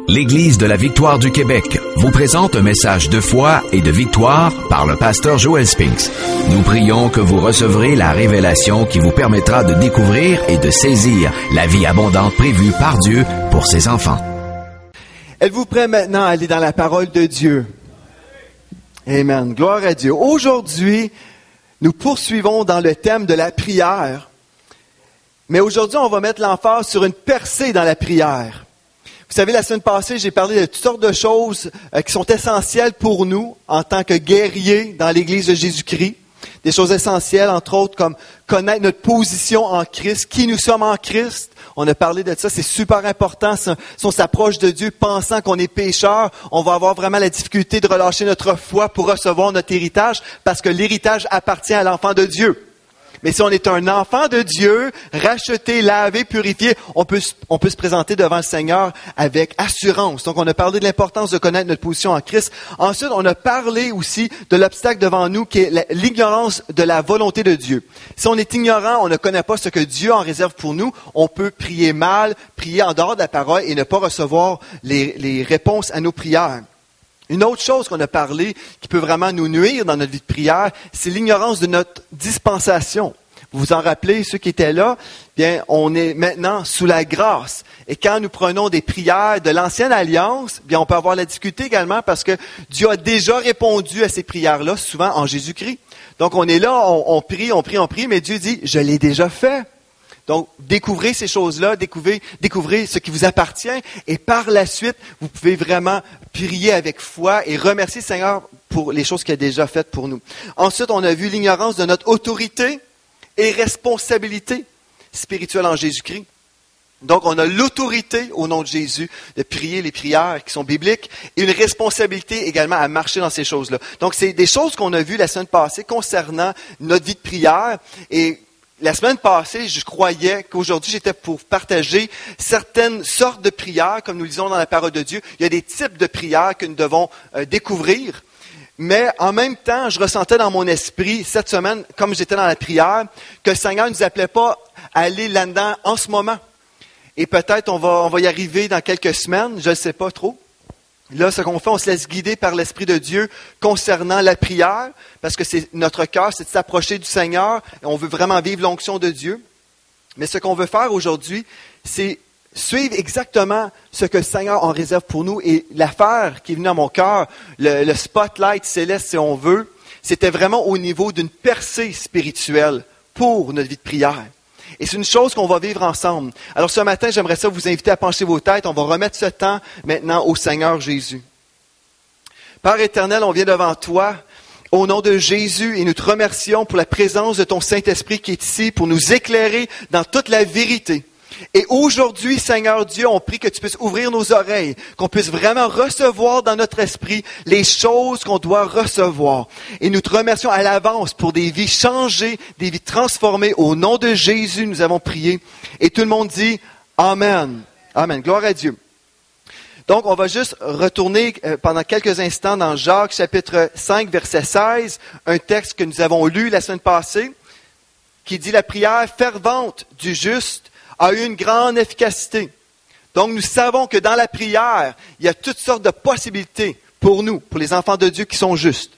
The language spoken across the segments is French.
L'Église de la Victoire du Québec vous présente un message de foi et de victoire par le pasteur Joel Spinks. Nous prions que vous recevrez la révélation qui vous permettra de découvrir et de saisir la vie abondante prévue par Dieu pour ses enfants. Êtes-vous prêts maintenant à aller dans la parole de Dieu? Amen. Gloire à Dieu. Aujourd'hui, nous poursuivons dans le thème de la prière. Mais aujourd'hui, on va mettre l'emphase sur une percée dans la prière. Vous savez, la semaine passée, j'ai parlé de toutes sortes de choses qui sont essentielles pour nous en tant que guerriers dans l'Église de Jésus-Christ. Des choses essentielles, entre autres, comme connaître notre position en Christ, qui nous sommes en Christ. On a parlé de ça, c'est super important. Si on s'approche de Dieu pensant qu'on est pécheur, on va avoir vraiment la difficulté de relâcher notre foi pour recevoir notre héritage, parce que l'héritage appartient à l'enfant de Dieu. Mais si on est un enfant de Dieu, racheté, lavé, purifié, on peut se présenter devant le Seigneur avec assurance. Donc, on a parlé de l'importance de connaître notre position en Christ. Ensuite, on a parlé aussi de l'obstacle devant nous, qui est l'ignorance de la volonté de Dieu. Si on est ignorant, on ne connaît pas ce que Dieu en réserve pour nous, on peut prier mal, prier en dehors de la parole et ne pas recevoir les réponses à nos prières. Une autre chose qu'on a parlé, qui peut vraiment nous nuire dans notre vie de prière, c'est l'ignorance de notre dispensation. Vous vous en rappelez, ceux qui étaient là, bien, on est maintenant sous la grâce. Et quand nous prenons des prières de l'ancienne alliance, bien, on peut avoir la difficulté également parce que Dieu a déjà répondu à ces prières-là, souvent en Jésus-Christ. Donc, on est là, on prie, mais Dieu dit, je l'ai déjà fait. Donc, découvrez ces choses-là, découvrez ce qui vous appartient et par la suite, vous pouvez vraiment prier avec foi et remercier le Seigneur pour les choses qu'il a déjà faites pour nous. Ensuite, on a vu l'ignorance de notre autorité et responsabilité spirituelle en Jésus-Christ. Donc, on a l'autorité au nom de Jésus de prier les prières qui sont bibliques et une responsabilité également à marcher dans ces choses-là. Donc, c'est des choses qu'on a vues la semaine passée concernant notre vie de prière et la semaine passée, je croyais qu'aujourd'hui, j'étais pour partager certaines sortes de prières, comme nous lisons dans la parole de Dieu. Il y a des types de prières que nous devons découvrir. Mais en même temps, je ressentais dans mon esprit, cette semaine, comme j'étais dans la prière, que le Seigneur ne nous appelait pas à aller là-dedans en ce moment. Et peut-être on va y arriver dans quelques semaines, je ne sais pas trop. Là, ce qu'on fait, on se laisse guider par l'Esprit de Dieu concernant la prière, parce que c'est notre cœur, c'est de s'approcher du Seigneur, et on veut vraiment vivre l'onction de Dieu. Mais ce qu'on veut faire aujourd'hui, c'est suivre exactement ce que le Seigneur en réserve pour nous. Et l'affaire qui est venue à mon cœur, le spotlight céleste, si on veut, c'était vraiment au niveau d'une percée spirituelle pour notre vie de prière. Et c'est une chose qu'on va vivre ensemble. Alors ce matin, j'aimerais ça vous inviter à pencher vos têtes. On va remettre ce temps maintenant au Seigneur Jésus. Père éternel, on vient devant toi au nom de Jésus et nous te remercions pour la présence de ton Saint-Esprit qui est ici pour nous éclairer dans toute la vérité. Et aujourd'hui, Seigneur Dieu, on prie que tu puisses ouvrir nos oreilles, qu'on puisse vraiment recevoir dans notre esprit les choses qu'on doit recevoir. Et nous te remercions à l'avance pour des vies changées, des vies transformées. Au nom de Jésus, nous avons prié. Et tout le monde dit Amen. Amen. Gloire à Dieu. Donc, on va juste retourner pendant quelques instants dans Jacques, chapitre 5, verset 16, un texte que nous avons lu la semaine passée, qui dit « La prière fervente du juste a eu une grande efficacité. » Donc, nous savons que dans la prière, il y a toutes sortes de possibilités pour nous, pour les enfants de Dieu qui sont justes.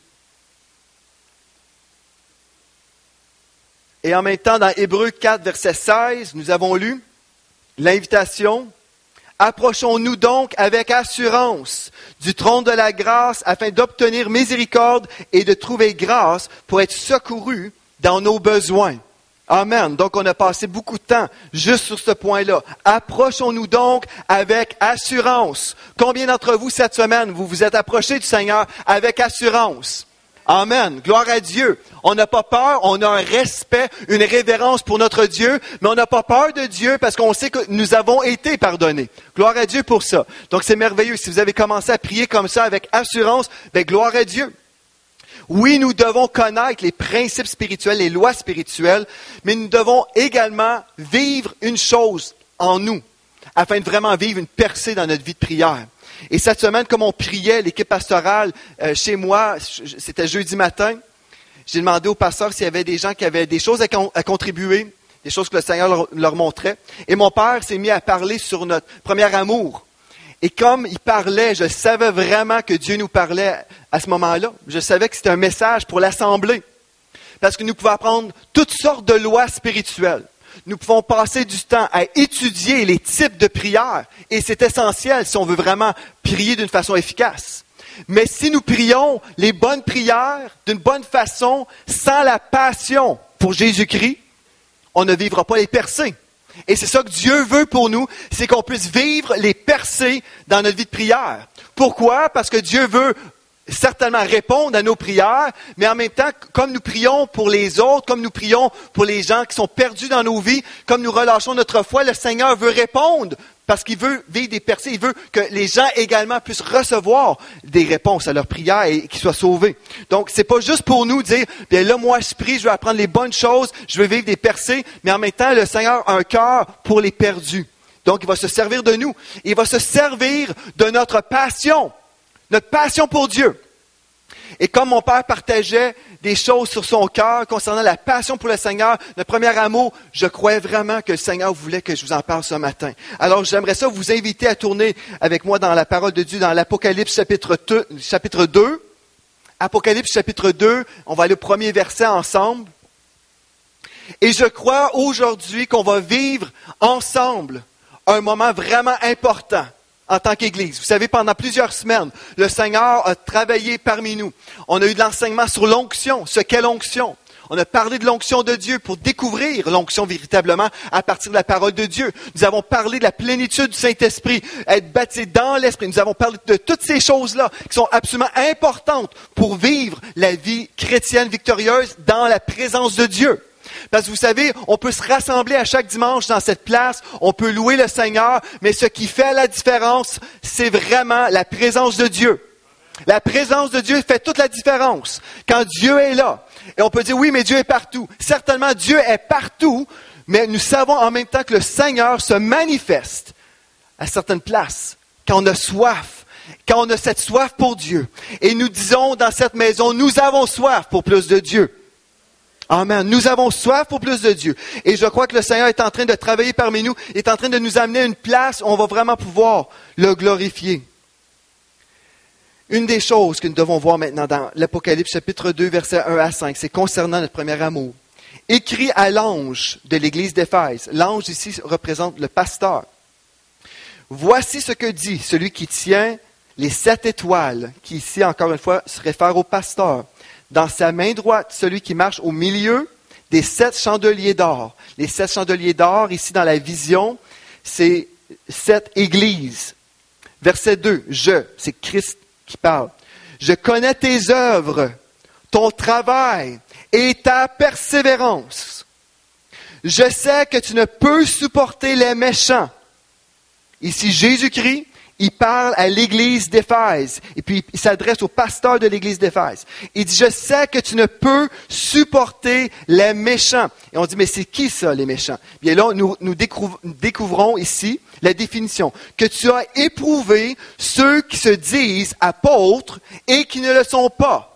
Et en même temps, dans Hébreux 4, verset 16, nous avons lu l'invitation « Approchons-nous donc avec assurance du trône de la grâce afin d'obtenir miséricorde et de trouver grâce pour être secourus dans nos besoins. » Amen. Donc, on a passé beaucoup de temps juste sur ce point-là. Approchons-nous donc avec assurance. Combien d'entre vous, cette semaine, vous vous êtes approchés du Seigneur avec assurance? Amen. Gloire à Dieu. On n'a pas peur, on a un respect, une révérence pour notre Dieu, mais on n'a pas peur de Dieu parce qu'on sait que nous avons été pardonnés. Gloire à Dieu pour ça. Donc, c'est merveilleux. Si vous avez commencé à prier comme ça avec assurance, bien, gloire à Dieu. Oui, nous devons connaître les principes spirituels, les lois spirituelles, mais nous devons également vivre une chose en nous, afin de vraiment vivre une percée dans notre vie de prière. Et cette semaine, comme on priait, l'équipe pastorale chez moi, c'était jeudi matin, j'ai demandé au pasteur s'il y avait des gens qui avaient des choses à contribuer, des choses que le Seigneur leur montrait. Et mon père s'est mis à parler sur notre premier amour. Et comme il parlait, je savais vraiment que Dieu nous parlait à ce moment-là. Je savais que c'était un message pour l'Assemblée. Parce que nous pouvons apprendre toutes sortes de lois spirituelles. Nous pouvons passer du temps à étudier les types de prières. Et c'est essentiel si on veut vraiment prier d'une façon efficace. Mais si nous prions les bonnes prières d'une bonne façon, sans la passion pour Jésus-Christ, on ne vivra pas les percées. Et c'est ça que Dieu veut pour nous, c'est qu'on puisse vivre les percées dans notre vie de prière. Pourquoi? Parce que Dieu veut certainement répondre à nos prières, mais en même temps, comme nous prions pour les autres, comme nous prions pour les gens qui sont perdus dans nos vies, comme nous relâchons notre foi, le Seigneur veut répondre parce qu'il veut vivre des percées, il veut que les gens également puissent recevoir des réponses à leurs prières et qu'ils soient sauvés. Donc, c'est pas juste pour nous dire, bien là, moi, je prie, je veux apprendre les bonnes choses, je veux vivre des percées, mais en même temps, le Seigneur a un cœur pour les perdus. Donc, il va se servir de nous. Il va se servir de notre passion pour Dieu. Et comme mon père partageait des choses sur son cœur concernant la passion pour le Seigneur, le premier amour, je croyais vraiment que le Seigneur voulait que je vous en parle ce matin. Alors j'aimerais ça vous inviter à tourner avec moi dans la parole de Dieu, dans l'Apocalypse chapitre 2. Apocalypse chapitre 2, on va aller au premier verset ensemble. Et je crois aujourd'hui qu'on va vivre ensemble un moment vraiment important en tant qu'Église. Vous savez, pendant plusieurs semaines, le Seigneur a travaillé parmi nous. On a eu de l'enseignement sur l'onction. Ce qu'est l'onction? On a parlé de l'onction de Dieu pour découvrir l'onction véritablement à partir de la parole de Dieu. Nous avons parlé de la plénitude du Saint-Esprit, être baptisé dans l'Esprit. Nous avons parlé de toutes ces choses-là qui sont absolument importantes pour vivre la vie chrétienne victorieuse dans la présence de Dieu. Parce que vous savez, on peut se rassembler à chaque dimanche dans cette place, on peut louer le Seigneur, mais ce qui fait la différence, c'est vraiment la présence de Dieu. La présence de Dieu fait toute la différence. Quand Dieu est là, et on peut dire, oui, mais Dieu est partout. Certainement, Dieu est partout, mais nous savons en même temps que le Seigneur se manifeste à certaines places, quand on a soif, quand on a cette soif pour Dieu. Et nous disons dans cette maison, nous avons soif pour plus de Dieu. Amen. Nous avons soif pour plus de Dieu. Et je crois que le Seigneur est en train de travailler parmi nous, est en train de nous amener à une place où on va vraiment pouvoir le glorifier. Une des choses que nous devons voir maintenant dans l'Apocalypse chapitre 2, versets 1 à 5, c'est concernant notre premier amour. Écrit à l'ange de l'église d'Éphèse. L'ange ici représente le pasteur. Voici ce que dit celui qui tient les 7 étoiles, qui ici, encore une fois, se réfère au pasteur. Dans sa main droite, celui qui marche au milieu des 7 chandeliers d'or. Les 7 chandeliers d'or, ici dans la vision, c'est 7 églises. Verset 2, c'est Christ qui parle. Je connais tes œuvres, ton travail et ta persévérance. Je sais que tu ne peux supporter les méchants. Ici, Jésus-Christ, il parle à l'église d'Éphèse. Et puis, il s'adresse au pasteur de l'église d'Éphèse. Il dit, je sais que tu ne peux supporter les méchants. Et on dit, mais c'est qui ça, les méchants? Bien là, nous découvrons ici la définition. Que tu as éprouvé ceux qui se disent apôtres et qui ne le sont pas.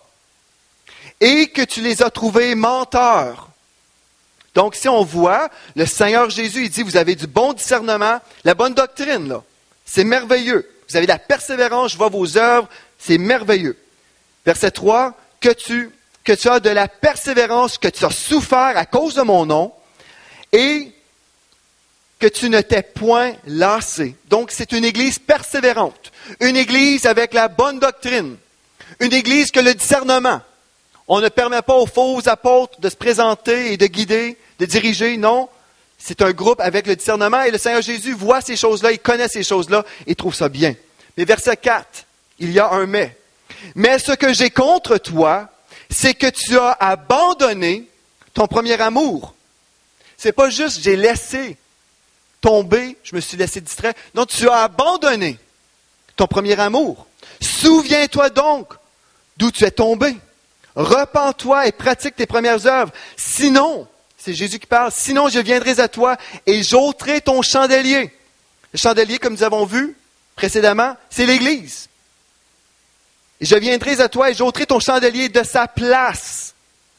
Et que tu les as trouvés menteurs. Donc, si on voit, le Seigneur Jésus, il dit, vous avez du bon discernement, la bonne doctrine, là. C'est merveilleux. Vous avez de la persévérance, je vois vos œuvres, c'est merveilleux. Verset 3, que tu as de la persévérance, que tu as souffert à cause de mon nom, et que tu ne t'es point lassé. Donc, c'est une église persévérante, une église avec la bonne doctrine, une église que le discernement. On ne permet pas aux faux apôtres de se présenter et de guider, de diriger, non. C'est un groupe avec le discernement et le Seigneur Jésus voit ces choses-là, il connaît ces choses-là et trouve ça bien. Mais verset 4, il y a un mais. Mais ce que j'ai contre toi, c'est que tu as abandonné ton premier amour. C'est pas juste j'ai laissé tomber, je me suis laissé distraire. Non, tu as abandonné ton premier amour. Souviens-toi donc d'où tu es tombé. Repens-toi et pratique tes premières œuvres. Sinon, c'est Jésus qui parle. Sinon, je viendrai à toi et j'ôterai ton chandelier. Le chandelier, comme nous avons vu précédemment, c'est l'Église. Et je viendrai à toi et j'ôterai ton chandelier de sa place,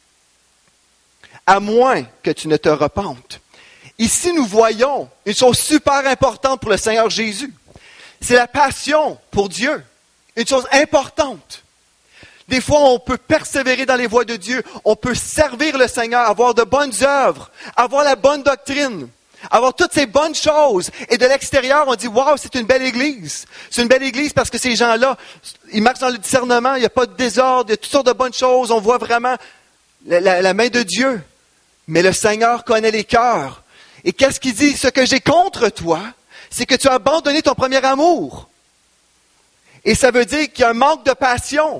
à moins que tu ne te repentes. Ici, nous voyons une chose super importante pour le Seigneur Jésus. c'est la passion pour Dieu. Une chose importante. Des fois, on peut persévérer dans les voies de Dieu. On peut servir le Seigneur, avoir de bonnes œuvres, avoir la bonne doctrine, avoir toutes ces bonnes choses. Et de l'extérieur, on dit, waouh, c'est une belle église. C'est une belle église parce que ces gens-là, ils marchent dans le discernement, il n'y a pas de désordre, il y a toutes sortes de bonnes choses. On voit vraiment la main de Dieu. Mais le Seigneur connaît les cœurs. Et qu'est-ce qu'il dit? Ce que j'ai contre toi, c'est que tu as abandonné ton premier amour. Et ça veut dire qu'il y a un manque de passion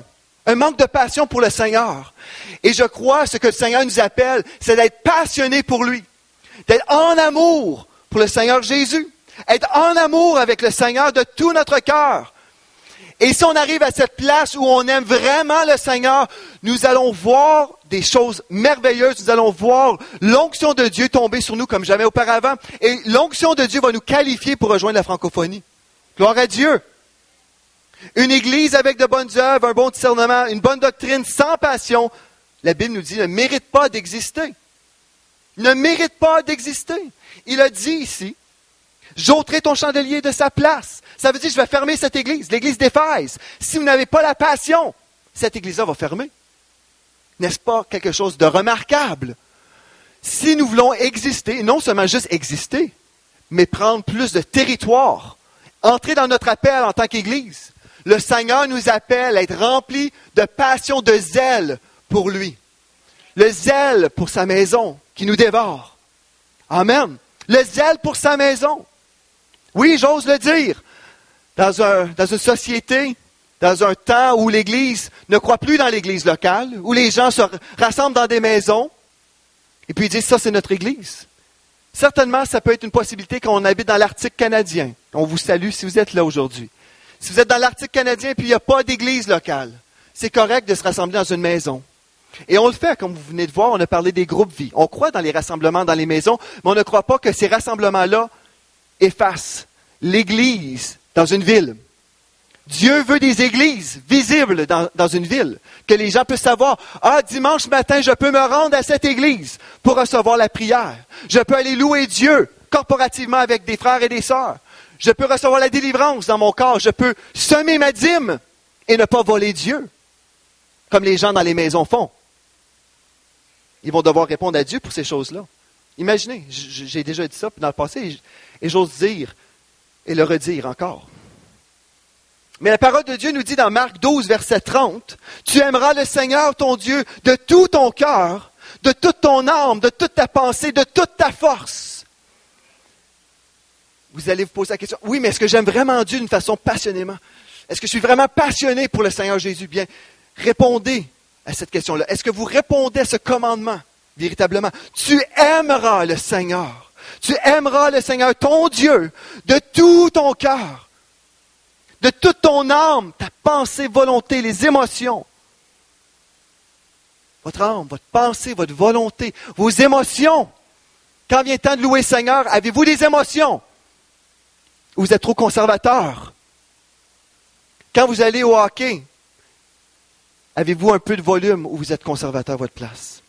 pour le Seigneur. Et je crois ce que le Seigneur nous appelle, c'est d'être passionné pour lui, d'être en amour pour le Seigneur Jésus, être en amour avec le Seigneur de tout notre cœur. Et si on arrive à cette place où on aime vraiment le Seigneur, nous allons voir des choses merveilleuses, nous allons voir l'onction de Dieu tomber sur nous comme jamais auparavant. Et l'onction de Dieu va nous qualifier pour rejoindre la francophonie. Gloire à Dieu! Une église avec de bonnes œuvres, un bon discernement, une bonne doctrine, sans passion, la Bible nous dit, ne mérite pas d'exister. Ne mérite pas d'exister. Il a dit ici, j'ôterai ton chandelier de sa place. Ça veut dire, je vais fermer cette église, l'église d'Éphèse. Si vous n'avez pas la passion, cette église-là va fermer. N'est-ce pas quelque chose de remarquable? Si nous voulons exister, non seulement juste exister, mais prendre plus de territoire, entrer dans notre appel en tant qu'église, le Seigneur nous appelle à être remplis de passion, de zèle pour lui. Le zèle pour sa maison qui nous dévore. Amen. Le zèle pour sa maison. Oui, j'ose le dire. Dans une société, dans un temps où l'Église ne croit plus dans l'Église locale, où les gens se rassemblent dans des maisons, et puis ils disent, ça c'est notre Église. Certainement, ça peut être une possibilité quand on habite dans l'Arctique canadien. On vous salue si vous êtes là aujourd'hui. Si vous êtes dans l'Arctique canadien et puis il n'y a pas d'église locale, c'est correct de se rassembler dans une maison. Et on le fait, comme vous venez de voir, on a parlé des groupes vie. On croit dans les rassemblements dans les maisons, mais on ne croit pas que ces rassemblements-là effacent l'Église dans une ville. Dieu veut des églises visibles dans une ville, que les gens puissent savoir, dimanche matin, je peux me rendre à cette église pour recevoir la prière. Je peux aller louer Dieu corporativement avec des frères et des sœurs. Je peux recevoir la délivrance dans mon corps. Je peux semer ma dîme et ne pas voler Dieu, comme les gens dans les maisons font. Ils vont devoir répondre à Dieu pour ces choses-là. Imaginez, j'ai déjà dit ça dans le passé et j'ose dire et le redire encore. Mais la parole de Dieu nous dit dans Marc 12, verset 30, « Tu aimeras le Seigneur ton Dieu de tout ton cœur, de toute ton âme, de toute ta pensée, de toute ta force. » Vous allez vous poser la question, oui, mais est-ce que j'aime vraiment Dieu d'une façon passionnément? Est-ce que je suis vraiment passionné pour le Seigneur Jésus? Bien, répondez à cette question-là. Est-ce que vous répondez à ce commandement, véritablement? Tu aimeras le Seigneur. Tu aimeras le Seigneur, ton Dieu, de tout ton cœur, de toute ton âme, ta pensée, volonté, les émotions. Votre âme, votre pensée, votre volonté, vos émotions. Quand vient le temps de louer le Seigneur, avez-vous des émotions? Ou vous êtes trop conservateur? Quand vous allez au hockey, avez-vous un peu de volume ou vous êtes conservateur à votre place?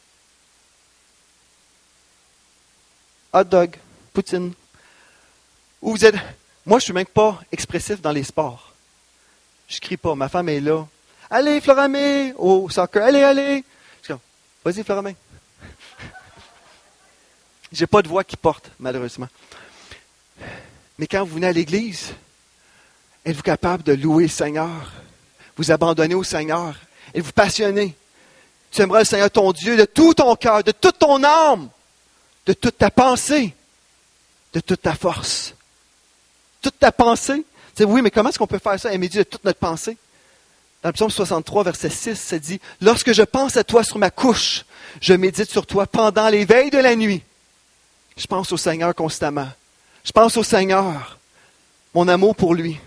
Hot dog, poutine. Ou vous êtes... Moi, je ne suis même pas expressif dans les sports. Je ne crie pas. Ma femme est là. Allez, Floramé, au soccer. Allez, allez. Je suis comme, vas-y, Floramé. Je n'ai pas de voix qui porte, malheureusement. Mais quand vous venez à l'église, êtes-vous capable de louer le Seigneur? Vous abandonner au Seigneur? Êtes-vous passionné? Tu aimeras le Seigneur ton Dieu de tout ton cœur, de toute ton âme, de toute ta pensée, de toute ta force. Toute ta pensée. Tu sais, oui, mais comment est-ce qu'on peut faire ça? Aimer Dieu de toute notre pensée. Dans le psaume 63, verset 6, ça dit, « Lorsque je pense à toi sur ma couche, je médite sur toi pendant les veilles de la nuit. » Je pense au Seigneur constamment. Je pense au Seigneur, mon amour pour lui.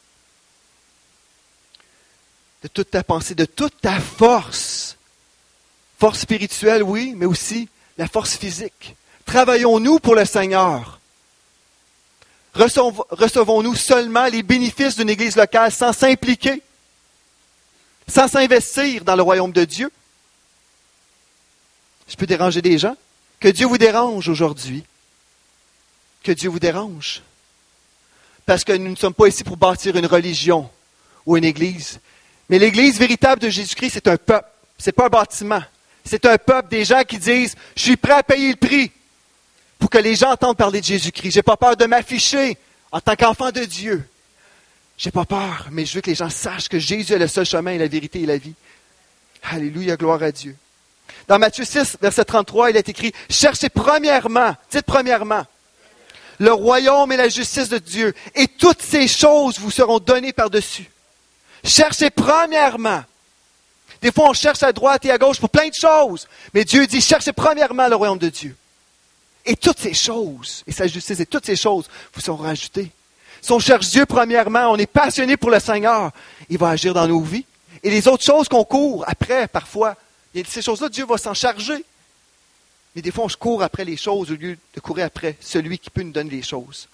De toute ta pensée, de toute ta force. Force spirituelle, oui, mais aussi la force physique. Travaillons-nous pour le Seigneur? Recevons-nous seulement les bénéfices d'une église locale sans s'impliquer, sans s'investir dans le royaume de Dieu? Je peux déranger des gens? Que Dieu vous dérange aujourd'hui. Que Dieu vous dérange. parce que nous ne sommes pas ici pour bâtir une religion ou une église. Mais l'église véritable de Jésus-Christ, c'est un peuple. C'est pas un bâtiment. C'est un peuple, des gens qui disent, je suis prêt à payer le prix pour que les gens entendent parler de Jésus-Christ. J'ai pas peur de m'afficher en tant qu'enfant de Dieu. J'ai pas peur, mais je veux que les gens sachent que Jésus est le seul chemin, la vérité et la vie. Alléluia, gloire à Dieu. Dans Matthieu 6, verset 33, il est écrit, cherchez premièrement, dites premièrement, le royaume et la justice de Dieu, et toutes ces choses vous seront données par-dessus. Cherchez premièrement. Des fois, on cherche à droite et à gauche pour plein de choses, mais Dieu dit, cherchez premièrement le royaume de Dieu. Et toutes ces choses, et sa justice, et toutes ces choses vous seront rajoutées. Si on cherche Dieu premièrement, on est passionné pour le Seigneur, il va agir dans nos vies. Et les autres choses qu'on court après, parfois, ces choses-là, Dieu va s'en charger. Mais des fois, on se court après les choses au lieu de courir après celui qui peut nous donner les choses.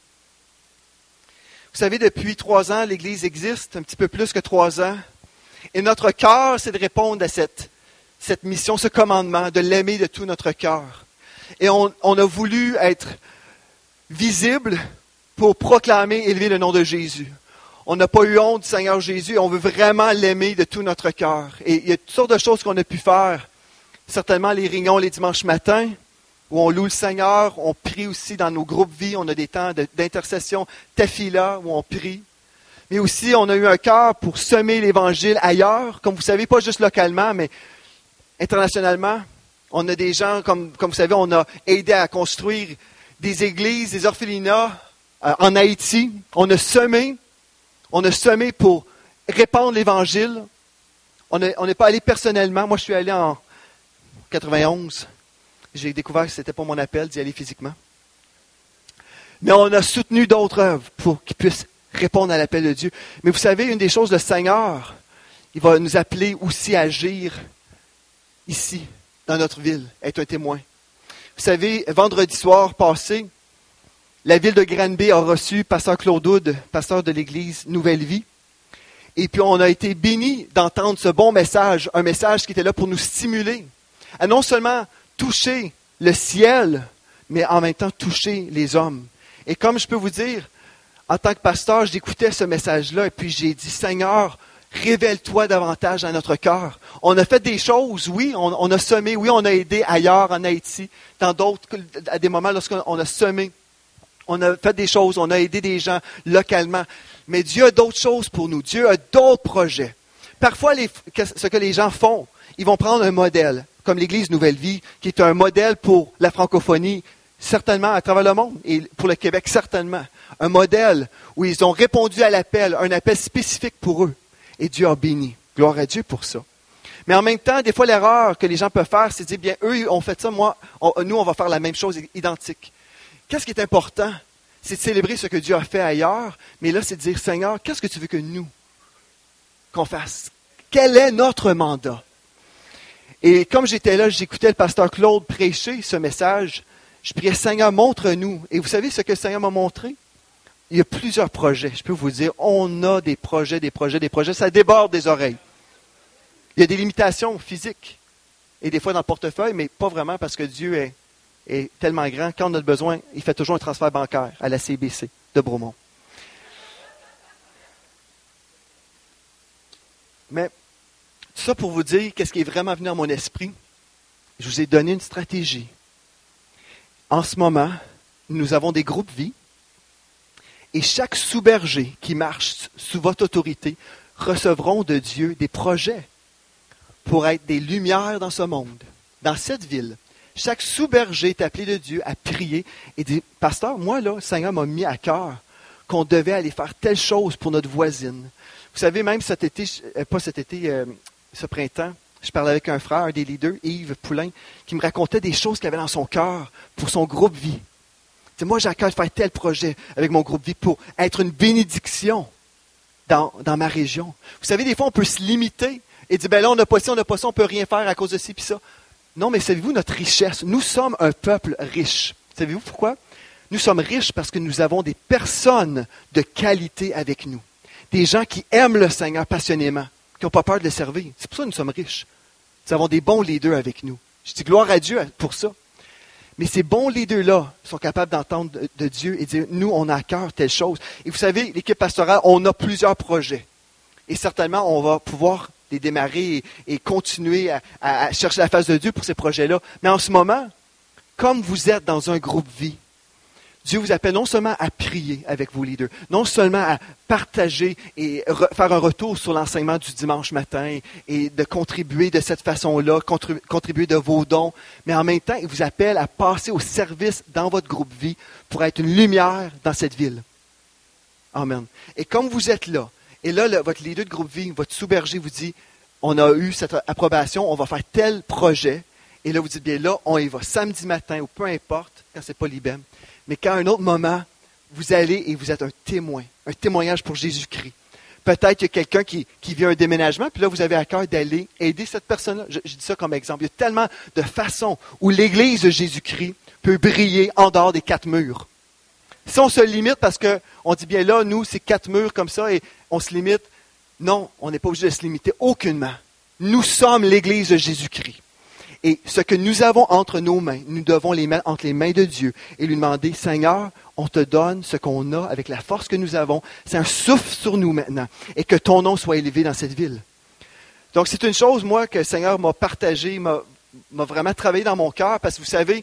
Vous savez, depuis 3 ans, l'Église existe, un petit peu plus que 3 ans. Et notre cœur, c'est de répondre à cette mission, ce commandement, de l'aimer de tout notre cœur. Et on a voulu être visible pour proclamer et élever le nom de Jésus. On n'a pas eu honte du Seigneur Jésus, on veut vraiment l'aimer de tout notre cœur. Et il y a toutes sortes de choses qu'on a pu faire. Certainement les réunions les dimanches matins, où on loue le Seigneur, on prie aussi dans nos groupes vie, on a des temps d'intercession, tafila, où on prie. Mais aussi, on a eu un cœur pour semer l'Évangile ailleurs, comme vous savez, pas juste localement, mais internationalement. On a des gens, comme vous savez, on a aidé à construire des églises, des orphelinats en Haïti. On a semé pour répandre l'Évangile. On n'est pas allé personnellement. Moi, je suis allé en 91. J'ai découvert que ce n'était pas mon appel d'y aller physiquement. Mais on a soutenu d'autres œuvres pour qu'ils puissent répondre à l'appel de Dieu. Mais vous savez, une des choses, le Seigneur, il va nous appeler aussi à agir ici, dans notre ville, être un témoin. Vous savez, vendredi soir passé, la ville de Granby a reçu pasteur Claude Houd, pasteur de l'église Nouvelle Vie. Et puis on a été bénis d'entendre ce bon message, un message qui était là pour nous stimuler à non seulement toucher le ciel, mais en même temps toucher les hommes. Et comme je peux vous dire, en tant que pasteur, j'écoutais ce message-là et puis j'ai dit, Seigneur, révèle-toi davantage dans notre cœur. On a fait des choses, oui, on a semé, oui, on a aidé ailleurs en Haïti, dans d'autres, à des moments lorsqu'on a semé. On a fait des choses, on a aidé des gens localement. Mais Dieu a d'autres choses pour nous. Dieu a d'autres projets. Parfois, ce que les gens font, ils vont prendre un modèle, comme l'Église Nouvelle Vie, qui est un modèle pour la francophonie, certainement à travers le monde, et pour le Québec, certainement. Un modèle où ils ont répondu à l'appel, un appel spécifique pour eux. Et Dieu a béni. Gloire à Dieu pour ça. Mais en même temps, des fois, l'erreur que les gens peuvent faire, c'est de dire, bien, eux ont fait ça, nous, on va faire la même chose, identique. Qu'est-ce qui est important? C'est de célébrer ce que Dieu a fait ailleurs, mais là, c'est de dire, Seigneur, qu'est-ce que tu veux que nous, qu'on fasse? Quel est notre mandat? Et comme j'étais là, j'écoutais le pasteur Claude prêcher ce message, je priais, Seigneur, montre-nous. Et vous savez ce que le Seigneur m'a montré? Il y a plusieurs projets. Je peux vous dire, on a des projets. Ça déborde des oreilles. Il y a des limitations physiques. Et des fois dans le portefeuille, mais pas vraiment parce que Dieu est tellement grand. Quand on a besoin, il fait toujours un transfert bancaire à la CBC de Bromont. Mais tout ça pour vous dire qu'est-ce qui est vraiment venu dans mon esprit. Je vous ai donné une stratégie. En ce moment, nous avons des groupes vie. Et chaque sous-berger qui marche sous votre autorité recevront de Dieu des projets pour être des lumières dans ce monde, dans cette ville. Chaque sous-berger est appelé de Dieu à prier et dire, pasteur, moi là, le Seigneur m'a mis à cœur qu'on devait aller faire telle chose pour notre voisine. Vous savez, même ce printemps, je parlais avec un frère, un des leaders, Yves Poulain, qui me racontait des choses qu'il avait dans son cœur pour son groupe vie. Moi, j'ai à cœur de faire tel projet avec mon groupe vie pour être une bénédiction dans ma région. Vous savez, des fois, on peut se limiter et dire, ben là, on n'a pas ci, on n'a pas ça, on ne peut rien faire à cause de ci puis ça. Non, mais savez-vous notre richesse? Nous sommes un peuple riche. Savez-vous pourquoi? Nous sommes riches parce que nous avons des personnes de qualité avec nous. Des gens qui aiment le Seigneur passionnément, qui n'ont pas peur de le servir. C'est pour ça que nous sommes riches. Nous avons des bons leaders avec nous. Je dis gloire à Dieu pour ça. Mais ces bons leaders-là sont capables d'entendre de Dieu et dire, nous, on a à cœur telle chose. Et vous savez, l'équipe pastorale, on a plusieurs projets. Et certainement, on va pouvoir les démarrer et continuer à chercher la face de Dieu pour ces projets-là. Mais en ce moment, comme vous êtes dans un groupe vie, Dieu vous appelle non seulement à prier avec vos leaders, non seulement à partager et faire un retour sur l'enseignement du dimanche matin et de contribuer de cette façon-là, contribuer de vos dons, mais en même temps, il vous appelle à passer au service dans votre groupe vie pour être une lumière dans cette ville. Amen. Et comme vous êtes là, et là, votre leader de groupe vie, votre sous-berger vous dit, on a eu cette approbation, on va faire tel projet, et là vous dites, bien là, on y va samedi matin, ou peu importe, quand c'est pas l'IBEM. Mais qu'à un autre moment, vous allez et vous êtes un témoin, un témoignage pour Jésus-Christ. Peut-être qu'il y a quelqu'un qui vit un déménagement, puis là, vous avez à cœur d'aller aider cette personne-là. Je dis ça comme exemple. Il y a tellement de façons où l'Église de Jésus-Christ peut briller en dehors des 4 murs. Si on se limite parce qu'on dit bien là, nous, c'est 4 murs comme ça, et on se limite, non, on n'est pas obligé de se limiter aucunement. Nous sommes l'Église de Jésus-Christ. Et ce que nous avons entre nos mains, nous devons les mettre entre les mains de Dieu et lui demander, Seigneur, on te donne ce qu'on a avec la force que nous avons. C'est un souffle sur nous maintenant et que ton nom soit élevé dans cette ville. Donc, c'est une chose, moi, que le Seigneur m'a partagé, m'a vraiment travaillé dans mon cœur parce que vous savez,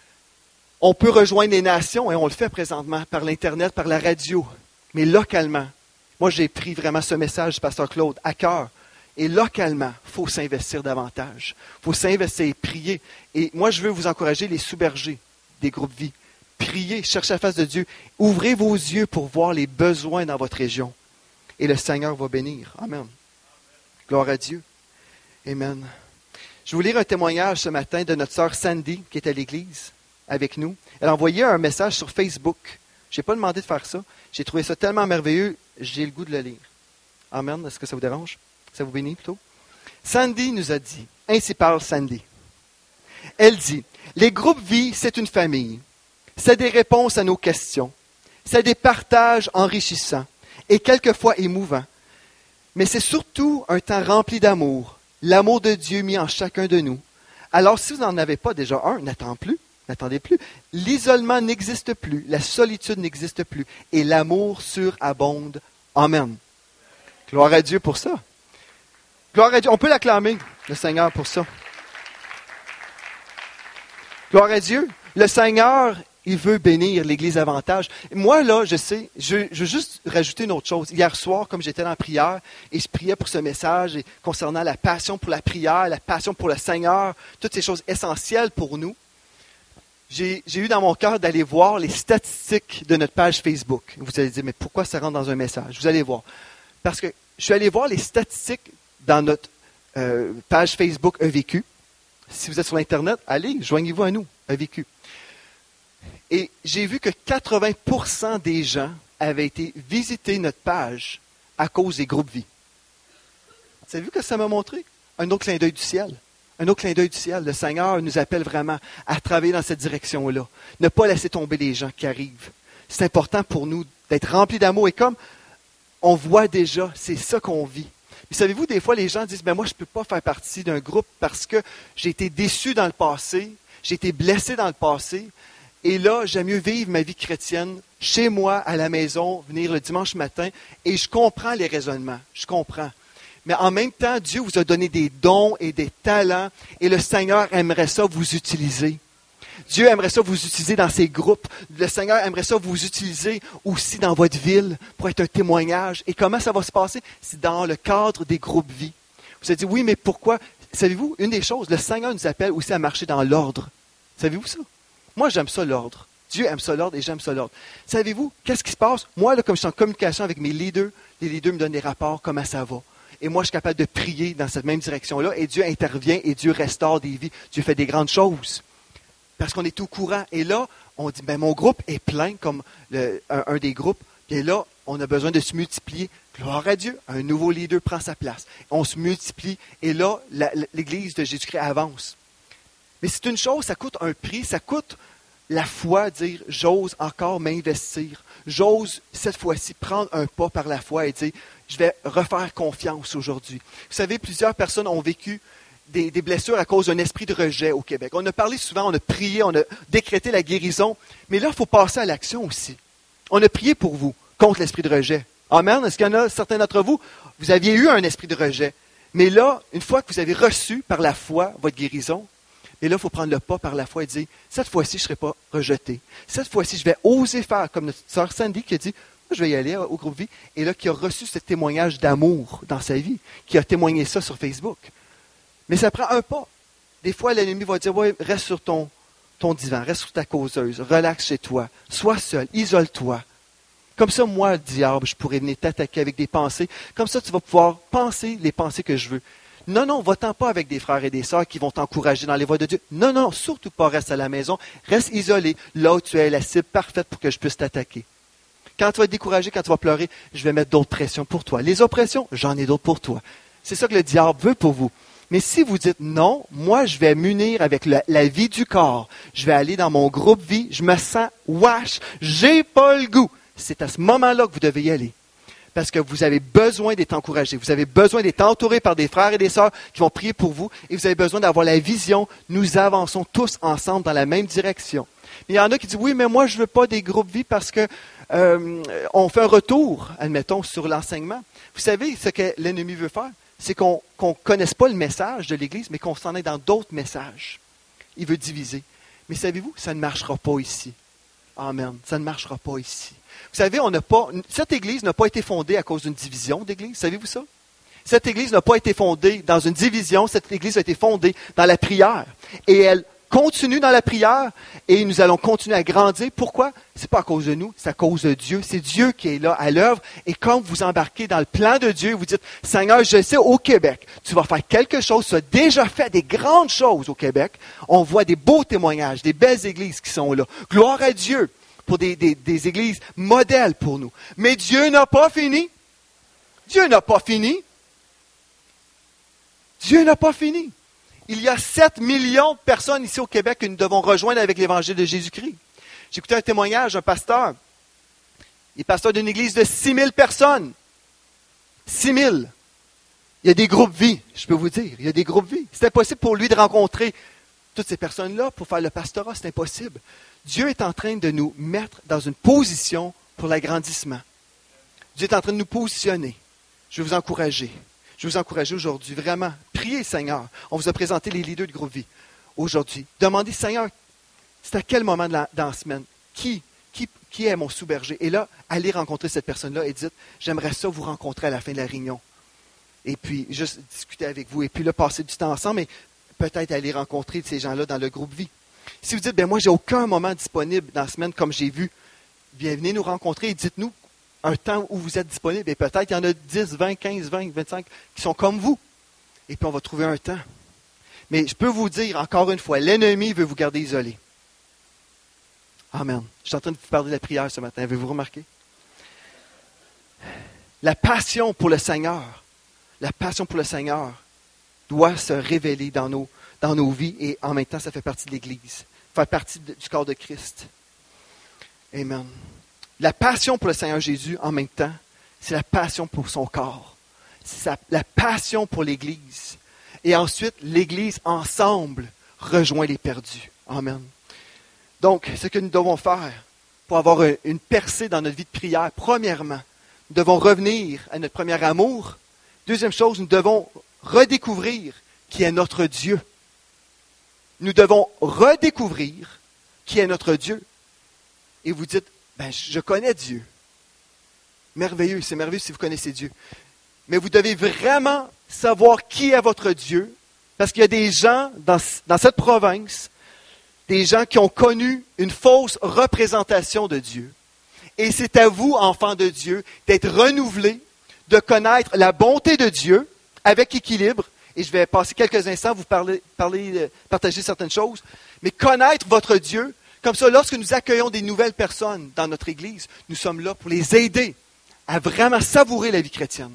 on peut rejoindre les nations et on le fait présentement par l'Internet, par la radio, mais localement. Moi, j'ai pris vraiment ce message du pasteur Claude à cœur. Et localement, il faut s'investir davantage. Il faut s'investir, prier. Et moi, je veux vous encourager, les sous-bergers des groupes vie. Priez, cherchez la face de Dieu. Ouvrez vos yeux pour voir les besoins dans votre région. Et le Seigneur va bénir. Amen. Gloire à Dieu. Amen. Je vais vous lire un témoignage ce matin de notre sœur Sandy, qui est à l'église avec nous. Elle a envoyé un message sur Facebook. Je n'ai pas demandé de faire ça. J'ai trouvé ça tellement merveilleux, j'ai le goût de le lire. Amen. Est-ce que ça vous dérange? Ça vous bénit plutôt? Sandy nous a dit, ainsi parle Sandy. Elle dit, les groupes vie, c'est une famille. C'est des réponses à nos questions. C'est des partages enrichissants et quelquefois émouvants. Mais c'est surtout un temps rempli d'amour, l'amour de Dieu mis en chacun de nous. Alors si vous n'en avez pas déjà un, n'attendez plus. L'isolement n'existe plus, la solitude n'existe plus et l'amour surabonde. Amen. Gloire à Dieu pour ça. Gloire à Dieu. On peut l'acclamer, le Seigneur, pour ça. Gloire à Dieu. Le Seigneur, il veut bénir l'Église davantage. Moi, là, je veux juste rajouter une autre chose. Hier soir, comme j'étais dans la prière, et je priais pour ce message et concernant la passion pour la prière, la passion pour le Seigneur, toutes ces choses essentielles pour nous, j'ai eu dans mon cœur d'aller voir les statistiques de notre page Facebook. Vous allez dire, mais pourquoi ça rentre dans un message? Vous allez voir. Parce que je suis allé voir les statistiques dans notre page Facebook EVQ. Si vous êtes sur l'Internet, allez, joignez-vous à nous, EVQ. Et j'ai vu que 80% des gens avaient été visiter notre page à cause des groupes vie. Vous avez vu que ça m'a montré? Un autre clin d'œil du ciel. Un autre clin d'œil du ciel. Le Seigneur nous appelle vraiment à travailler dans cette direction-là. Ne pas laisser tomber les gens qui arrivent. C'est important pour nous d'être remplis d'amour. Et comme on voit déjà, c'est ça qu'on vit. Mais savez-vous, des fois, les gens disent, moi, je ne peux pas faire partie d'un groupe parce que j'ai été déçu dans le passé, j'ai été blessé dans le passé, et là, j'aime mieux vivre ma vie chrétienne chez moi, à la maison, venir le dimanche matin, et je comprends les raisonnements, je comprends. Mais en même temps, Dieu vous a donné des dons et des talents, et le Seigneur aimerait ça vous utiliser. Dieu aimerait ça vous utiliser dans ses groupes. Le Seigneur aimerait ça vous utiliser aussi dans votre ville pour être un témoignage. Et comment ça va se passer? C'est dans le cadre des groupes vie. Vous allez dire, oui, mais pourquoi? Savez-vous, une des choses, le Seigneur nous appelle aussi à marcher dans l'ordre. Savez-vous ça? Moi, j'aime ça, l'ordre. Dieu aime ça, l'ordre, et j'aime ça, l'ordre. Savez-vous, qu'est-ce qui se passe? Moi, là, comme je suis en communication avec mes leaders, les leaders me donnent des rapports, comment ça va. Et moi, je suis capable de prier dans cette même direction-là, et Dieu intervient, et Dieu restaure des vies. Dieu fait des grandes choses. Parce qu'on est au courant. Et là, on dit, mon groupe est plein, comme un des groupes. Et là, on a besoin de se multiplier. Gloire à Dieu, un nouveau leader prend sa place. On se multiplie. Et là, l'Église de Jésus-Christ avance. Mais c'est une chose, ça coûte un prix, ça coûte la foi, dire, j'ose encore m'investir. J'ose, cette fois-ci, prendre un pas par la foi et dire, je vais refaire confiance aujourd'hui. Vous savez, plusieurs personnes ont vécu des blessures à cause d'un esprit de rejet au Québec. On a parlé souvent, on a prié, on a décrété la guérison, mais là, il faut passer à l'action aussi. On a prié pour vous contre l'esprit de rejet. Amen. Est-ce qu'il y en a certains d'entre vous, vous aviez eu un esprit de rejet, mais là, une fois que vous avez reçu par la foi votre guérison, et là, il faut prendre le pas par la foi et dire, cette fois-ci, je ne serai pas rejeté. Cette fois-ci, je vais oser faire, comme notre sœur Sandy qui a dit, je vais y aller au groupe Vie, et là, qui a reçu ce témoignage d'amour dans sa vie, qui a témoigné ça sur Facebook. Mais ça prend un pas. Des fois, l'ennemi va dire, ouais, reste sur ton divan, reste sur ta causeuse, relaxe chez toi, sois seul, isole-toi. Comme ça, moi, le diable, je pourrais venir t'attaquer avec des pensées. Comme ça, tu vas pouvoir penser les pensées que je veux. Non, va-t'en pas avec des frères et des sœurs qui vont t'encourager dans les voies de Dieu. Non, surtout pas, reste à la maison. Reste isolé, là où tu es la cible parfaite pour que je puisse t'attaquer. Quand tu vas être découragé, quand tu vas pleurer, je vais mettre d'autres pressions pour toi. Les oppressions, j'en ai d'autres pour toi. C'est ça que le diable veut pour vous. Mais si vous dites non, moi je vais m'unir avec la vie du corps. Je vais aller dans mon groupe Vie, je me sens wash, j'ai pas le goût. C'est à ce moment-là que vous devez y aller. Parce que vous avez besoin d'être encouragé. Vous avez besoin d'être entouré par des frères et des sœurs qui vont prier pour vous. Et vous avez besoin d'avoir la vision. Nous avançons tous ensemble dans la même direction. Mais il y en a qui disent, oui, mais moi, je ne veux pas des groupes vie parce que on fait un retour, admettons, sur l'enseignement. Vous savez, ce que l'ennemi veut faire, c'est qu'on ne connaisse pas le message de l'Église, mais qu'on s'en aille dans d'autres messages. Il veut diviser. Mais savez-vous, ça ne marchera pas ici. Amen. Ça ne marchera pas ici. Vous savez, cette Église n'a pas été fondée à cause d'une division d'Église. Savez-vous ça? Cette Église n'a pas été fondée dans une division. Cette Église a été fondée dans la prière. Et elle continue dans la prière et nous allons continuer à grandir. Pourquoi? C'est pas à cause de nous, c'est à cause de Dieu. C'est Dieu qui est là à l'œuvre. Et quand vous embarquez dans le plan de Dieu, vous dites, Seigneur, je sais, au Québec, tu vas faire quelque chose, tu as déjà fait des grandes choses au Québec. On voit des beaux témoignages, des belles églises qui sont là. Gloire à Dieu pour des églises modèles pour nous. Mais Dieu n'a pas fini. Dieu n'a pas fini. Dieu n'a pas fini. Il y a 7 millions de personnes ici au Québec que nous devons rejoindre avec l'Évangile de Jésus-Christ. J'ai écouté un témoignage d'un pasteur. Il est pasteur d'une église de 6 000 personnes. 6 000. Il y a des groupes vie, je peux vous dire. Il y a des groupes vie. C'est impossible pour lui de rencontrer toutes ces personnes-là pour faire le pastorat. C'est impossible. Dieu est en train de nous mettre dans une position pour l'agrandissement. Dieu est en train de nous positionner. Je vais vous encourager. Je vais vous encourager aujourd'hui, vraiment. Priez, Seigneur. On vous a présenté les leaders de groupe vie aujourd'hui. Demandez, Seigneur, c'est à quel moment dans la semaine? Qui est mon sous-berger? Et là, allez rencontrer cette personne-là et dites, j'aimerais ça vous rencontrer à la fin de la réunion. Et puis, juste discuter avec vous. Et puis là, passer du temps ensemble, mais peut-être aller rencontrer ces gens-là dans le groupe vie. Si vous dites, moi, j'ai aucun moment disponible dans la semaine comme j'ai vu, bien, venez nous rencontrer et dites-nous un temps où vous êtes disponible. Et peut-être il y en a 10, 20, 15, 20, 25 qui sont comme vous. Et puis on va trouver un temps. Mais je peux vous dire, encore une fois, l'ennemi veut vous garder isolé. Amen. Je suis en train de vous parler de la prière ce matin. Avez-vous remarqué? La passion pour le Seigneur doit se révéler dans nos vies et en même temps, ça fait partie de l'Église. Faire partie du corps de Christ. Amen. La passion pour le Seigneur Jésus, en même temps, c'est la passion pour son corps. C'est la passion pour l'Église. Et ensuite, l'Église, ensemble, rejoint les perdus. Amen. Donc, ce que nous devons faire pour avoir une percée dans notre vie de prière, premièrement, nous devons revenir à notre premier amour. Deuxième chose, nous devons redécouvrir qui est notre Dieu. Nous devons redécouvrir qui est notre Dieu. Et vous dites, je connais Dieu. Merveilleux, c'est merveilleux si vous connaissez Dieu. Mais vous devez vraiment savoir qui est votre Dieu, parce qu'il y a des gens dans cette province, des gens qui ont connu une fausse représentation de Dieu. Et c'est à vous, enfants de Dieu, d'être renouvelés, de connaître la bonté de Dieu avec équilibre. Et je vais passer quelques instants, vous partager certaines choses. Mais connaître votre Dieu, comme ça, lorsque nous accueillons des nouvelles personnes dans notre Église, nous sommes là pour les aider à vraiment savourer la vie chrétienne.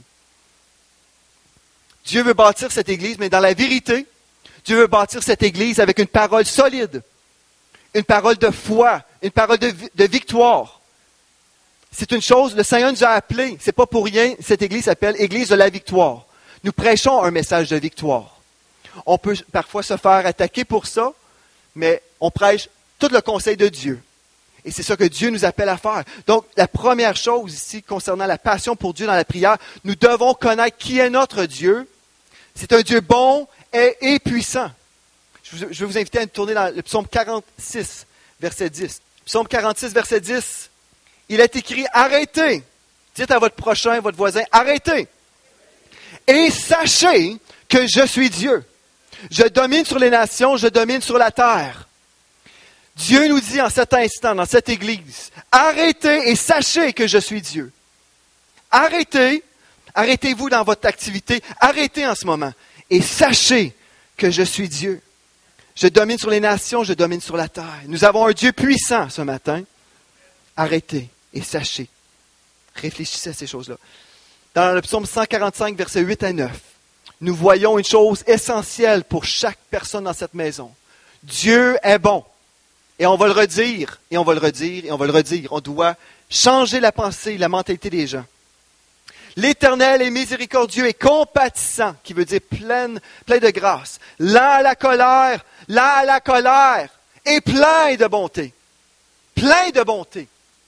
Dieu veut bâtir cette Église, mais dans la vérité, Dieu veut bâtir cette Église avec une parole solide, une parole de foi, une parole de victoire. C'est une chose, le Seigneur nous a appelés, c'est pas pour rien, cette Église s'appelle Église de la victoire. Nous prêchons un message de victoire. On peut parfois se faire attaquer pour ça, mais on prêche tout le conseil de Dieu. Et c'est ça que Dieu nous appelle à faire. Donc, la première chose ici, concernant la passion pour Dieu dans la prière, nous devons connaître qui est notre Dieu. C'est un Dieu bon et puissant. Je vais vous inviter à tourner dans le psaume 46, verset 10. Psaume 46, verset 10. Il est écrit, arrêtez. Dites à votre prochain, votre voisin, arrêtez. Et sachez que je suis Dieu. Je domine sur les nations, je domine sur la terre. Dieu nous dit en cet instant, dans cette église, arrêtez et sachez que je suis Dieu. Arrêtez, arrêtez-vous dans votre activité, arrêtez en ce moment et sachez que je suis Dieu. Je domine sur les nations, je domine sur la terre. Nous avons un Dieu puissant ce matin. Arrêtez et sachez. Réfléchissez à ces choses-là. Dans le psaume 145, versets 8 à 9, nous voyons une chose essentielle pour chaque personne dans cette maison. Dieu est bon. Et on va le redire, et on va le redire, et on va le redire. On doit changer la pensée, la mentalité des gens. L'Éternel est miséricordieux et compatissant, qui veut dire plein de grâce. Lent à la colère, et plein de bonté. Plein de bonté.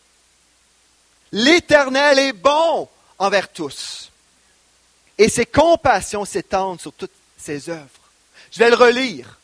L'Éternel est bon envers tous. Et ses compassions s'étendent sur toutes ses œuvres. Je vais le relire.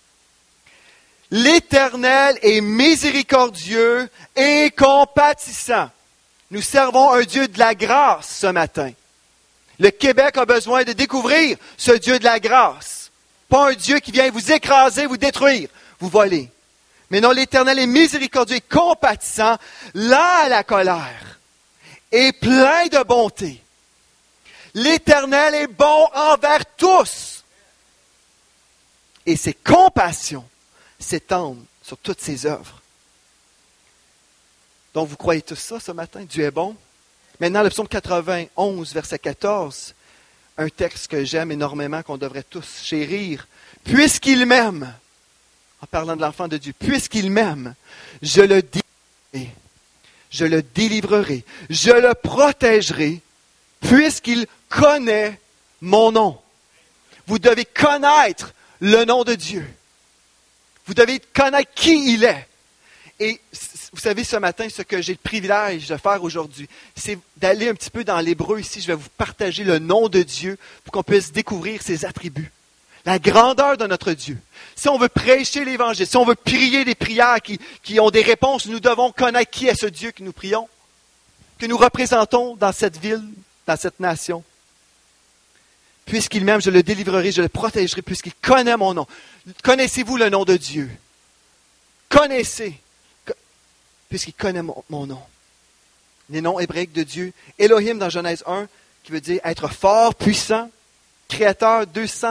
L'Éternel est miséricordieux et compatissant. Nous servons un Dieu de la grâce ce matin. Le Québec a besoin de découvrir ce Dieu de la grâce. Pas un Dieu qui vient vous écraser, vous détruire, vous voler. Mais non, l'Éternel est miséricordieux et compatissant, lent à la colère et plein de bonté. L'Éternel est bon envers tous. Et ses compassions s'étendent sur toutes ses œuvres. Donc, vous croyez tous ça ce matin? Dieu est bon? Maintenant, le psaume 91, verset 14, un texte que j'aime énormément, qu'on devrait tous chérir. « Puisqu'il m'aime », en parlant de l'enfant de Dieu, « puisqu'il m'aime, je le délivrerai, je le délivrerai, je le protégerai, puisqu'il connaît mon nom. » Vous devez connaître le nom de Dieu. Vous devez connaître qui il est. Et vous savez, ce matin, ce que j'ai le privilège de faire aujourd'hui, c'est d'aller un petit peu dans l'hébreu ici. Je vais vous partager le nom de Dieu pour qu'on puisse découvrir ses attributs. La grandeur de notre Dieu. Si on veut prêcher l'Évangile, si on veut prier des prières qui ont des réponses, nous devons connaître qui est ce Dieu que nous prions, que nous représentons dans cette ville, dans cette nation. Puisqu'il m'aime, je le délivrerai, je le protégerai, puisqu'il connaît mon nom. Connaissez-vous le nom de Dieu? Connaissez, puisqu'il connaît mon nom. Les noms hébraïques de Dieu. Elohim dans Genèse 1, qui veut dire être fort, puissant. Créateur,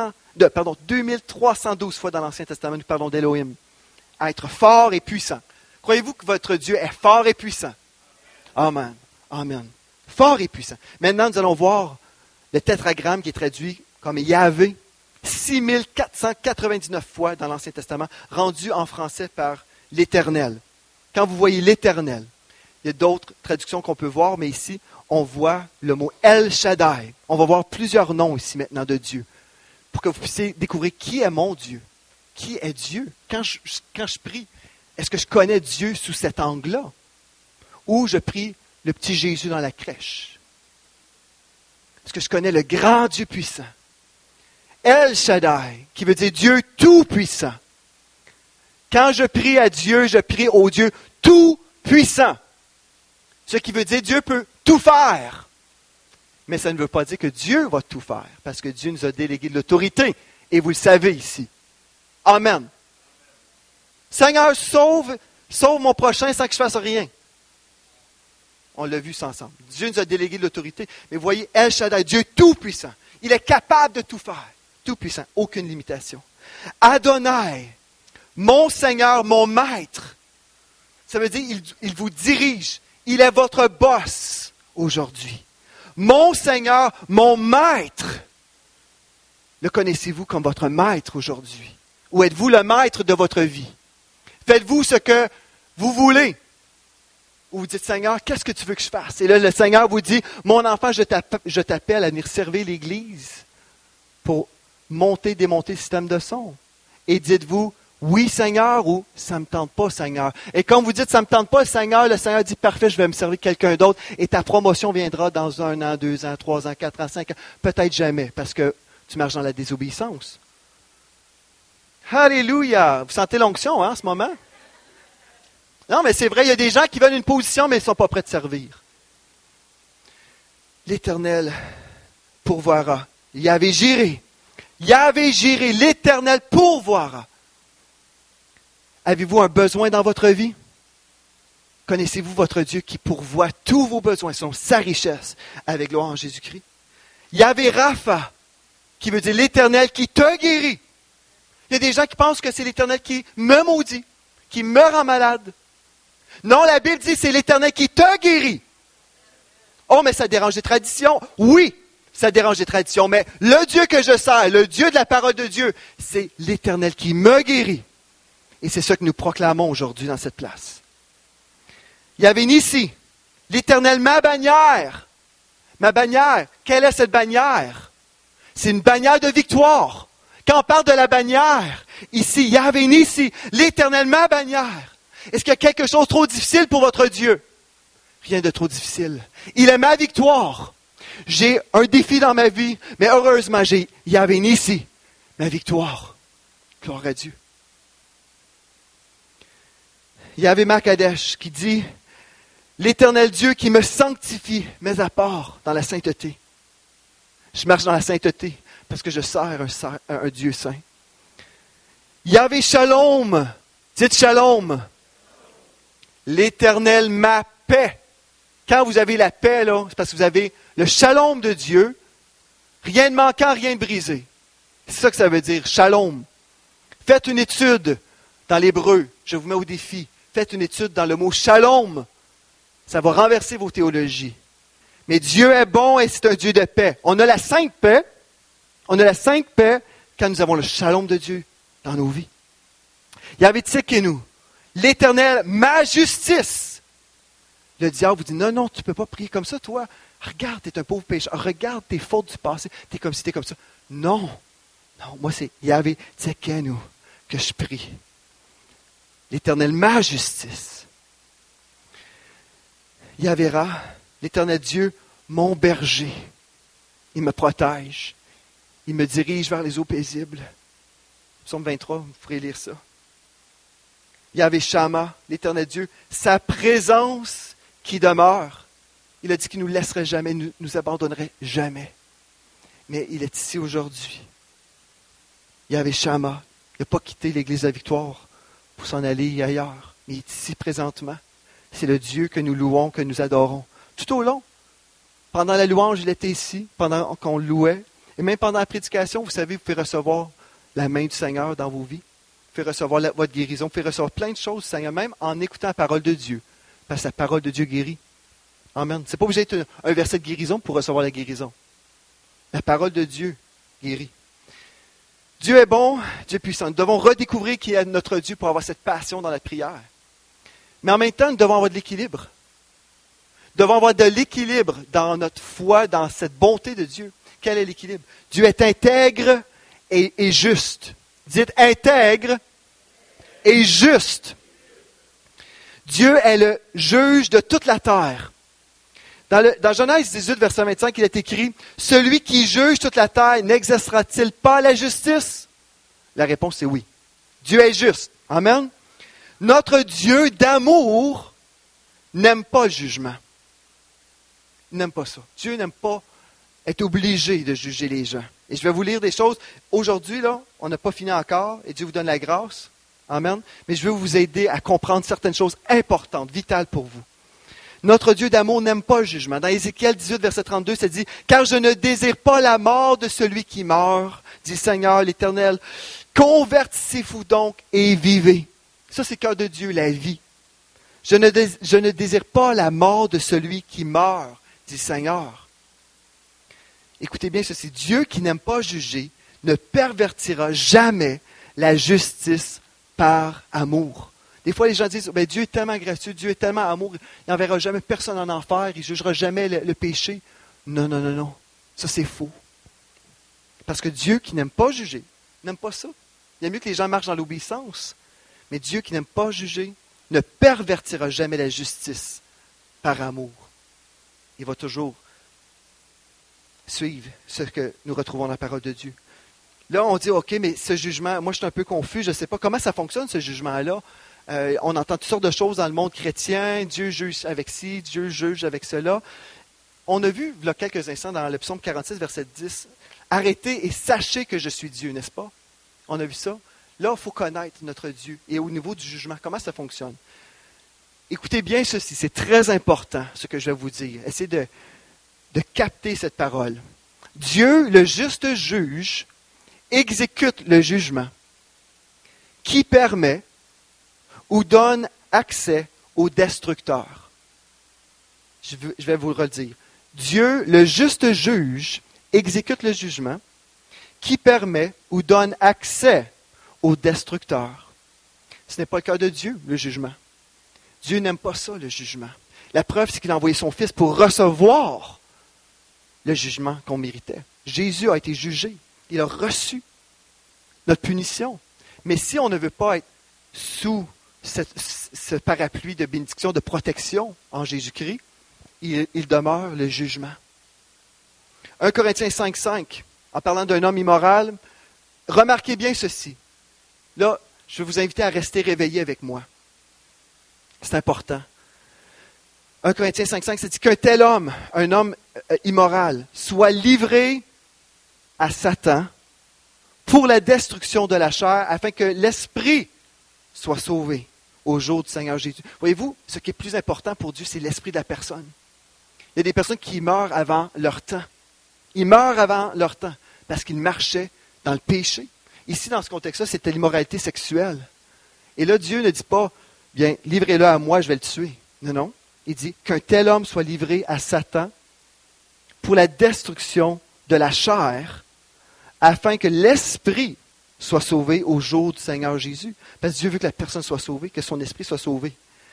2312 fois dans l'Ancien Testament, nous parlons d'Elohim. Être fort et puissant. Croyez-vous que votre Dieu est fort et puissant? Amen. Amen. Fort et puissant. Maintenant, nous allons voir le tétragramme qui est traduit comme Yahvé, 6499 fois dans l'Ancien Testament, rendu en français par l'Éternel. Quand vous voyez l'Éternel, il y a d'autres traductions qu'on peut voir, mais ici, on voit le mot El Shaddai. On va voir plusieurs noms ici maintenant de Dieu, pour que vous puissiez découvrir qui est mon Dieu. Qui est Dieu? Quand je prie, est-ce que je connais Dieu sous cet angle-là? Ou je prie le petit Jésus dans la crèche? Est-ce que je connais le grand Dieu puissant? El Shaddai, qui veut dire Dieu tout-puissant. Quand je prie à Dieu, je prie au Dieu tout-puissant. Ce qui veut dire Dieu peut tout faire. Mais ça ne veut pas dire que Dieu va tout faire, parce que Dieu nous a délégué de l'autorité, et vous le savez ici. Amen. Seigneur, sauve mon prochain sans que je fasse rien. On l'a vu ça ensemble. Dieu nous a délégué de l'autorité. Mais voyez, El Shaddai, Dieu tout-puissant. Il est capable de tout faire. Tout-puissant. Aucune limitation. Adonai, mon Seigneur, mon Maître. Ça veut dire il vous dirige. Il est votre boss aujourd'hui. Mon Seigneur, mon Maître. Le connaissez-vous comme votre Maître aujourd'hui? Ou êtes-vous le Maître de votre vie? Faites-vous ce que vous voulez? Ou vous dites, Seigneur, qu'est-ce que tu veux que je fasse? Et là, le Seigneur vous dit, mon enfant, je t'appelle à venir servir l'Église pour monter, démonter le système de son. Et dites-vous, oui Seigneur ou ça ne me tente pas Seigneur. Et quand vous dites ça ne me tente pas le Seigneur dit parfait, je vais me servir quelqu'un d'autre et ta promotion viendra dans 1 an, 2 ans, 3 ans, 4 ans, 5 ans, peut-être jamais parce que tu marches dans la désobéissance. Alléluia! Vous sentez l'onction en ce moment? Non, mais c'est vrai, il y a des gens qui veulent une position mais ils ne sont pas prêts de servir. L'Éternel pourvoira. Yahvé Jiré, l'Éternel pourvoira. Avez-vous un besoin dans votre vie? Connaissez-vous votre Dieu qui pourvoit tous vos besoins selon sa richesse avec gloire en Jésus-Christ? Yahvé Rapha, qui veut dire l'Éternel qui te guérit. Il y a des gens qui pensent que c'est l'Éternel qui me maudit, qui me rend malade. Non, la Bible dit c'est l'Éternel qui te guérit. Oh, mais ça dérange les traditions. Oui, ça dérange les traditions, mais le Dieu que je sers, le Dieu de la parole de Dieu, c'est l'Éternel qui me guérit. Et c'est ça que nous proclamons aujourd'hui dans cette place. Il y avait Nissi, l'Éternel ma bannière. Ma bannière, quelle est cette bannière? C'est une bannière de victoire. Quand on parle de la bannière, ici, il y avait Nissi, l'Éternel ma bannière. Est-ce qu'il y a quelque chose de trop difficile pour votre Dieu? Rien de trop difficile. Il est ma victoire. J'ai un défi dans ma vie, mais heureusement, il y avait Nissi, ma victoire. Gloire à Dieu. Il y avait Makadesh qui dit, l'Éternel Dieu qui me sanctifie mes apports dans la sainteté. Je marche dans la sainteté parce que je sers un Dieu saint. Il y avait Shalom. Dites Shalom. L'Éternel ma paix. Quand vous avez la paix, là, c'est parce que vous avez le Shalom de Dieu. Rien de manquant, rien de brisé. C'est ça que ça veut dire, Shalom. Faites une étude dans l'hébreu. Je vous mets au défi. Faites une étude dans le mot Shalom. Ça va renverser vos théologies. Mais Dieu est bon et c'est un Dieu de paix. On a la sainte paix. On a la sainte paix quand nous avons le Shalom de Dieu dans nos vies. Il y avait Tsikenu. L'Éternel, ma justice. Le diable vous dit, non, tu ne peux pas prier comme ça, toi. Regarde, tu es un pauvre pécheur. Regarde tes fautes du passé. Tu es comme ci, tu es comme ça. Non, moi c'est Yahvé Tsikenu que je prie. L'Éternel, ma justice. Yahvéra, l'Éternel Dieu, mon berger. Il me protège. Il me dirige vers les eaux paisibles. Psaume 23, vous pourrez lire ça. Yahvé Shama, l'Éternel Dieu, sa présence qui demeure. Il a dit qu'il ne nous laisserait jamais, nous abandonnerait jamais. Mais il est ici aujourd'hui. Yahvé Shama, il n'a pas quitté l'Église de la Victoire pour s'en aller ailleurs. Mais il est ici présentement. C'est le Dieu que nous louons, que nous adorons. Tout au long. Pendant la louange, il était ici, pendant qu'on louait. Et même pendant la prédication, vous savez, vous pouvez recevoir la main du Seigneur dans vos vies. Vous pouvez recevoir votre guérison. Vous pouvez recevoir plein de choses du Seigneur, même en écoutant la parole de Dieu. Parce que la parole de Dieu guérit. Amen. C'est pas obligé d'être un verset de guérison pour recevoir la guérison. La parole de Dieu guérit. Dieu est bon, Dieu est puissant. Nous devons redécouvrir qui est notre Dieu pour avoir cette passion dans la prière. Mais en même temps, nous devons avoir de l'équilibre. Nous devons avoir de l'équilibre dans notre foi, dans cette bonté de Dieu. Quel est l'équilibre? Dieu est intègre et juste. Dites intègre et juste. Dieu est le juge de toute la terre. Dans Genèse 18, verset 25, il est écrit « Celui qui juge toute la terre n'exercera-t-il pas la justice? » La réponse est oui. Dieu est juste. Amen. Notre Dieu d'amour n'aime pas le jugement. Il n'aime pas ça. Dieu n'aime pas être obligé de juger les gens. Et je vais vous lire des choses. Aujourd'hui, là, on n'a pas fini encore et Dieu vous donne la grâce. Amen. Mais je veux vous aider à comprendre certaines choses importantes, vitales pour vous. Notre Dieu d'amour n'aime pas le jugement. Dans Ézéchiel 18, verset 32, ça dit « Car je ne désire pas la mort de celui qui meurt, dit Seigneur l'Éternel. Convertissez-vous donc et vivez. » Ça, c'est le cœur de Dieu, la vie. Je ne désire pas la mort de celui qui meurt, dit Seigneur. Écoutez bien ceci. Dieu qui n'aime pas juger ne pervertira jamais la justice par amour. Des fois, les gens disent, Dieu est tellement gracieux, Dieu est tellement amour, il n'enverra jamais personne en enfer, il ne jugera jamais le péché. Non. Ça, c'est faux. Parce que Dieu qui n'aime pas juger, n'aime pas ça. Il y a mieux que les gens marchent dans l'obéissance. Mais Dieu qui n'aime pas juger ne pervertira jamais la justice par amour. Il va toujours suivre ce que nous retrouvons dans la parole de Dieu. Là, on dit, OK, mais ce jugement, moi je suis un peu confus, je ne sais pas comment ça fonctionne ce jugement-là. On entend toutes sortes de choses dans le monde chrétien, Dieu juge avec ci, Dieu juge avec cela. On a vu, il y a quelques instants, dans le psaume 46, verset 10, « Arrêtez et sachez que je suis Dieu », n'est-ce pas? On a vu ça. Là, il faut connaître notre Dieu. Et au niveau du jugement, comment ça fonctionne? Écoutez bien ceci, c'est très important ce que je vais vous dire. Essayez de capter cette parole. Dieu, le juste juge, exécute le jugement qui permet ou donne accès au destructeur. Je vais vous le redire. Dieu, le juste juge, exécute le jugement qui permet ou donne accès au destructeur. Ce n'est pas le cas de Dieu, le jugement. Dieu n'aime pas ça, le jugement. La preuve, c'est qu'il a envoyé son Fils pour recevoir le jugement qu'on méritait. Jésus a été jugé. Il a reçu notre punition. Mais si on ne veut pas être sous ce parapluie de bénédiction, de protection en Jésus-Christ, il demeure le jugement. 1 Corinthiens 5,5, en parlant d'un homme immoral, remarquez bien ceci. Là, je vais vous inviter à rester réveillés avec moi. C'est important. 1 Corinthiens 5,5, c'est dit qu'un tel homme, un homme immoral, soit livré à Satan pour la destruction de la chair, afin que l'esprit soit sauvé au jour du Seigneur Jésus. Voyez-vous, ce qui est plus important pour Dieu, c'est l'esprit de la personne. Il y a des personnes qui meurent avant leur temps. Ils meurent avant leur temps parce qu'ils marchaient dans le péché. Ici, dans ce contexte-là, c'était l'immoralité sexuelle. Et là, Dieu ne dit pas, bien, livrez-le à moi, je vais le tuer. Non, non. Il dit qu'un tel homme soit livré à Satan pour la destruction de la chair, afin que l'esprit soit sauvé au jour du Seigneur Jésus. Parce que Dieu veut que la personne soit sauvée, que son esprit soit sauvé.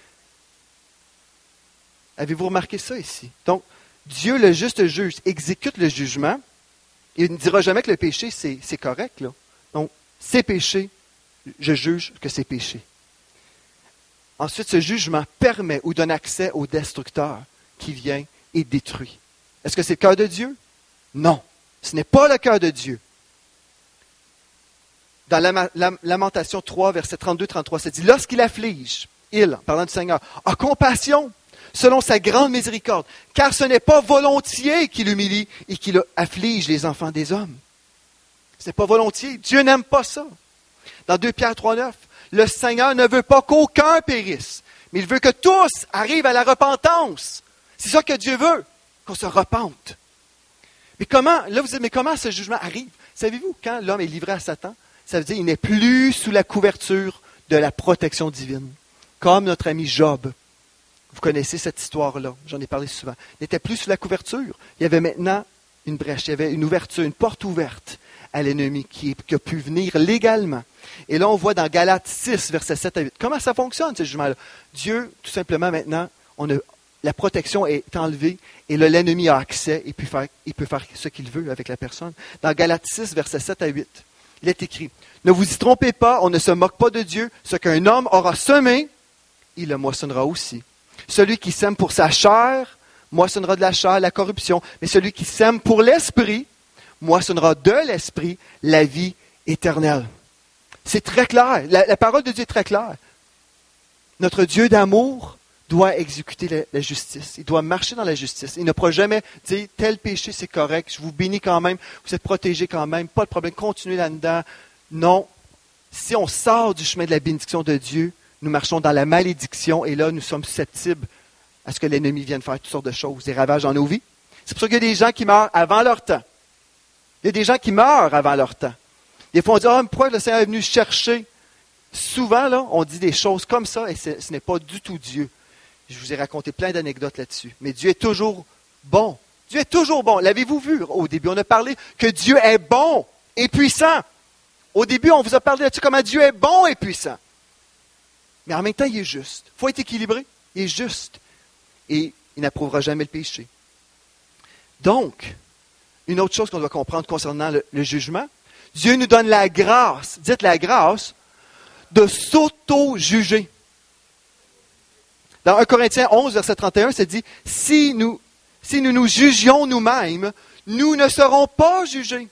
Avez-vous remarqué ça ici? Donc, Dieu, le juste juge, exécute le jugement. Il ne dira jamais que le péché, c'est correct, là. Donc, c'est péché, je juge que c'est péché. Ensuite, ce jugement permet ou donne accès au destructeur qui vient et détruit. Est-ce que c'est le cœur de Dieu? Non, ce n'est pas le cœur de Dieu. Dans Lamentation 3, verset 32-33, c'est dit, « Lorsqu'il afflige, il, parlant du Seigneur, a compassion selon sa grande miséricorde, car ce n'est pas volontiers qu'il humilie et qu'il afflige les enfants des hommes. » Ce n'est pas volontiers. Dieu n'aime pas ça. Dans 2 Pierre 3,9, le Seigneur ne veut pas qu'aucun périsse, mais il veut que tous arrivent à la repentance. C'est ça que Dieu veut, qu'on se repente. Mais comment, là vous dites, mais comment ce jugement arrive? Savez-vous, quand l'homme est livré à Satan, ça veut dire qu'il n'est plus sous la couverture de la protection divine. Comme notre ami Job. Vous connaissez cette histoire-là, j'en ai parlé souvent. Il n'était plus sous la couverture. Il y avait maintenant une brèche, il y avait une ouverture, une porte ouverte à l'ennemi qui a pu venir légalement. Et là, on voit dans Galates 6, versets 7 à 8. Comment ça fonctionne, ce jugement-là? Dieu, tout simplement, maintenant, la protection est enlevée et là, l'ennemi a accès et il peut faire ce qu'il veut avec la personne. Dans Galates 6, versets 7 à 8, il est écrit, « Ne vous y trompez pas, on ne se moque pas de Dieu. Ce qu'un homme aura semé, il le moissonnera aussi. Celui qui sème pour sa chair, moissonnera de la chair la corruption. Mais celui qui sème pour l'esprit, moissonnera de l'esprit la vie éternelle. » C'est très clair. La parole de Dieu est très claire. Notre Dieu d'amour doit exécuter la justice. Il doit marcher dans la justice. Il ne pourra jamais dire « tel péché, c'est correct, je vous bénis quand même, vous êtes protégés quand même, pas de problème, continuez là-dedans. » Non. Si on sort du chemin de la bénédiction de Dieu, nous marchons dans la malédiction et là, nous sommes susceptibles à ce que l'ennemi vienne faire toutes sortes de choses, des ravages dans nos vies. C'est pour ça qu'il y a des gens qui meurent avant leur temps. Il y a des gens qui meurent avant leur temps. Des fois, on dit « Ah, pourquoi le Seigneur est venu chercher? » Souvent, là, on dit des choses comme ça et ce n'est pas du tout Dieu. Je vous ai raconté plein d'anecdotes là-dessus. Mais Dieu est toujours bon. Dieu est toujours bon. L'avez-vous vu au début? On a parlé que Dieu est bon et puissant. Au début, on vous a parlé là-dessus comment Dieu est bon et puissant. Mais en même temps, il est juste. Il faut être équilibré. Il est juste. Et il n'approuvera jamais le péché. Donc, une autre chose qu'on doit comprendre concernant le jugement. Dieu nous donne la grâce, dites la grâce, de s'auto-juger. Dans 1 Corinthiens 11, verset 31, c'est dit, si nous nous jugions nous-mêmes, nous ne serons pas jugés.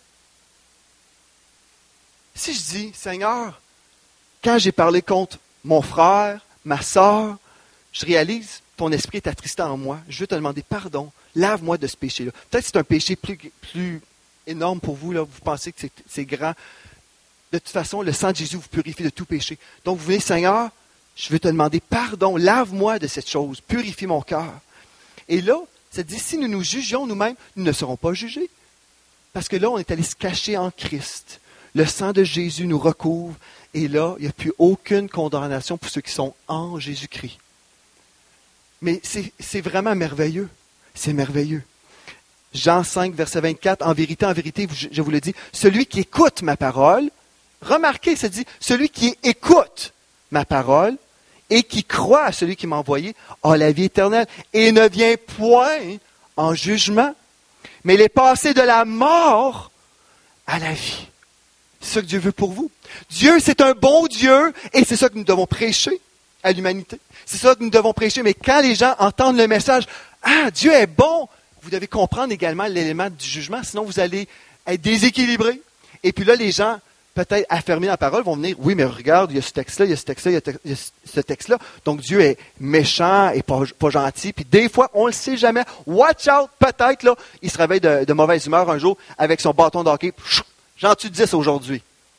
Si je dis, Seigneur, quand j'ai parlé contre mon frère, ma sœur, je réalise, ton esprit est attristé en moi, je veux te demander pardon, lave-moi de ce péché-là. Peut-être que c'est un péché plus énorme pour vous, là, vous pensez que c'est grand. De toute façon, le sang de Jésus vous purifie de tout péché. Donc vous venez, Seigneur, je veux te demander pardon, lave-moi de cette chose, purifie mon cœur. Et là, ça dit, si nous nous jugions nous-mêmes, nous ne serons pas jugés. Parce que là, on est allé se cacher en Christ. Le sang de Jésus nous recouvre. Et là, il n'y a plus aucune condamnation pour ceux qui sont en Jésus-Christ. Mais c'est vraiment merveilleux. C'est merveilleux. Jean 5, verset 24, en vérité, je vous le dis, celui qui écoute ma parole, remarquez, ça dit, celui qui écoute ma parole et qui croit à celui qui m'a envoyé a la vie éternelle et ne vient point en jugement, mais il est passé de la mort à la vie. C'est ça que Dieu veut pour vous. Dieu, c'est un bon Dieu et c'est ça que nous devons prêcher à l'humanité. C'est ça que nous devons prêcher, mais quand les gens entendent le message, « Ah, Dieu est bon », vous devez comprendre également l'élément du jugement, sinon vous allez être déséquilibré. Et puis là, les gens, peut-être affermés dans la parole, vont venir, « Oui, mais regarde, il y a ce texte-là, il y a ce texte-là, il y a ce texte-là. » Donc Dieu est méchant et pas gentil. Puis des fois, on ne le sait jamais. Watch out, peut-être, là, il se réveille de mauvaise humeur un jour avec son bâton de hockey. J'en tue 10 aujourd'hui.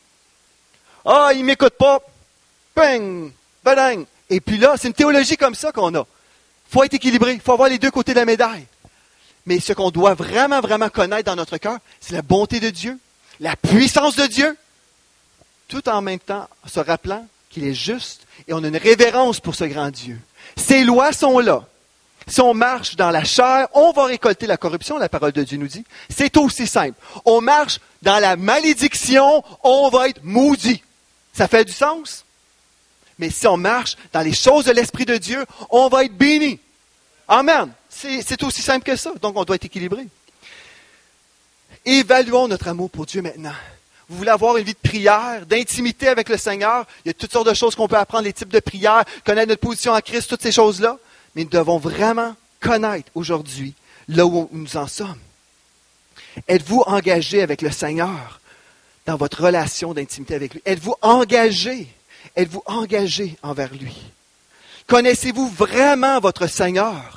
Ah, il ne m'écoute pas. Bang! Badang! Et puis là, c'est une théologie comme ça qu'on a. Il faut être équilibré. Il faut avoir les deux côtés de la médaille. Mais ce qu'on doit vraiment, vraiment connaître dans notre cœur, c'est la bonté de Dieu, la puissance de Dieu, tout en même temps se rappelant qu'il est juste et on a une révérence pour ce grand Dieu. Ces lois sont là. Si on marche dans la chair, on va récolter la corruption, la parole de Dieu nous dit. C'est aussi simple. On marche dans la malédiction, on va être maudit. Ça fait du sens? Mais si on marche dans les choses de l'Esprit de Dieu, on va être béni. Amen. C'est aussi simple que ça. Donc, on doit être équilibré. Évaluons notre amour pour Dieu maintenant. Vous voulez avoir une vie de prière, d'intimité avec le Seigneur. Il y a toutes sortes de choses qu'on peut apprendre, les types de prières, connaître notre position en Christ, toutes ces choses-là. Mais nous devons vraiment connaître aujourd'hui là où nous en sommes. Êtes-vous engagé avec le Seigneur dans votre relation d'intimité avec lui? Êtes-vous engagé? Êtes-vous engagé envers lui? Connaissez-vous vraiment votre Seigneur?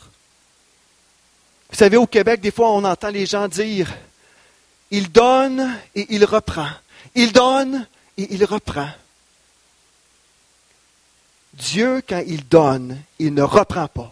Vous savez, au Québec, des fois, on entend les gens dire « Il donne et il reprend. Il donne et il reprend. » Dieu, quand il donne, il ne reprend pas.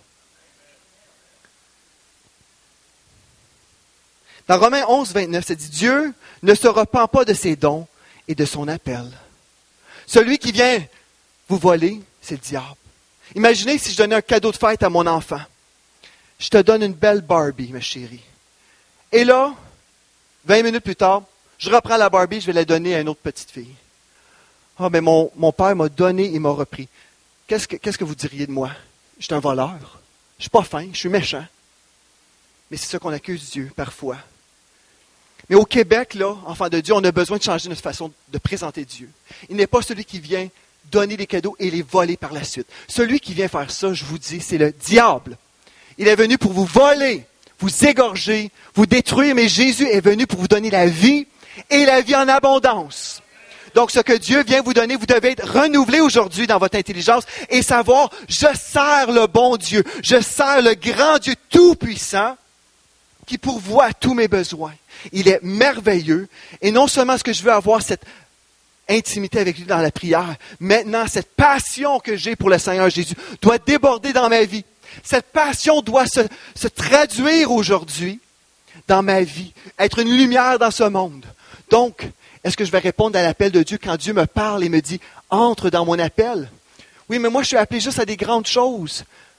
Dans Romains 11, 29, ça dit « Dieu ne se repent pas de ses dons et de son appel. » Celui qui vient vous voler, c'est le diable. Imaginez si je donnais un cadeau de fête à mon enfant. Je te donne une belle Barbie, ma chérie. Et là, 20 minutes plus tard, je reprends la Barbie, je vais la donner à une autre petite fille. Ah, mais mon père m'a donné et m'a repris. Qu'est-ce que vous diriez de moi? Je suis un voleur. Je suis pas fin, je suis méchant. Mais c'est ça qu'on accuse Dieu, parfois. Mais au Québec, là, enfant de Dieu, on a besoin de changer notre façon de présenter Dieu. Il n'est pas celui qui vient donner des cadeaux et les voler par la suite. Celui qui vient faire ça, je vous dis, c'est le diable. Il est venu pour vous voler, vous égorger, vous détruire, mais Jésus est venu pour vous donner la vie et la vie en abondance. Donc, ce que Dieu vient vous donner, vous devez être renouvelé aujourd'hui dans votre intelligence et savoir, je sers le bon Dieu, je sers le grand Dieu tout-puissant qui pourvoit à tous mes besoins. Il est merveilleux et non seulement est-ce que je veux avoir cette intimité avec lui dans la prière, maintenant, cette passion que j'ai pour le Seigneur Jésus doit déborder dans ma vie. Cette passion doit se traduire aujourd'hui dans ma vie, être une lumière dans ce monde. Donc, est-ce que je vais répondre à l'appel de Dieu quand Dieu me parle et me dit « Entre dans mon appel ». Oui, mais moi, je suis appelé juste à des grandes choses.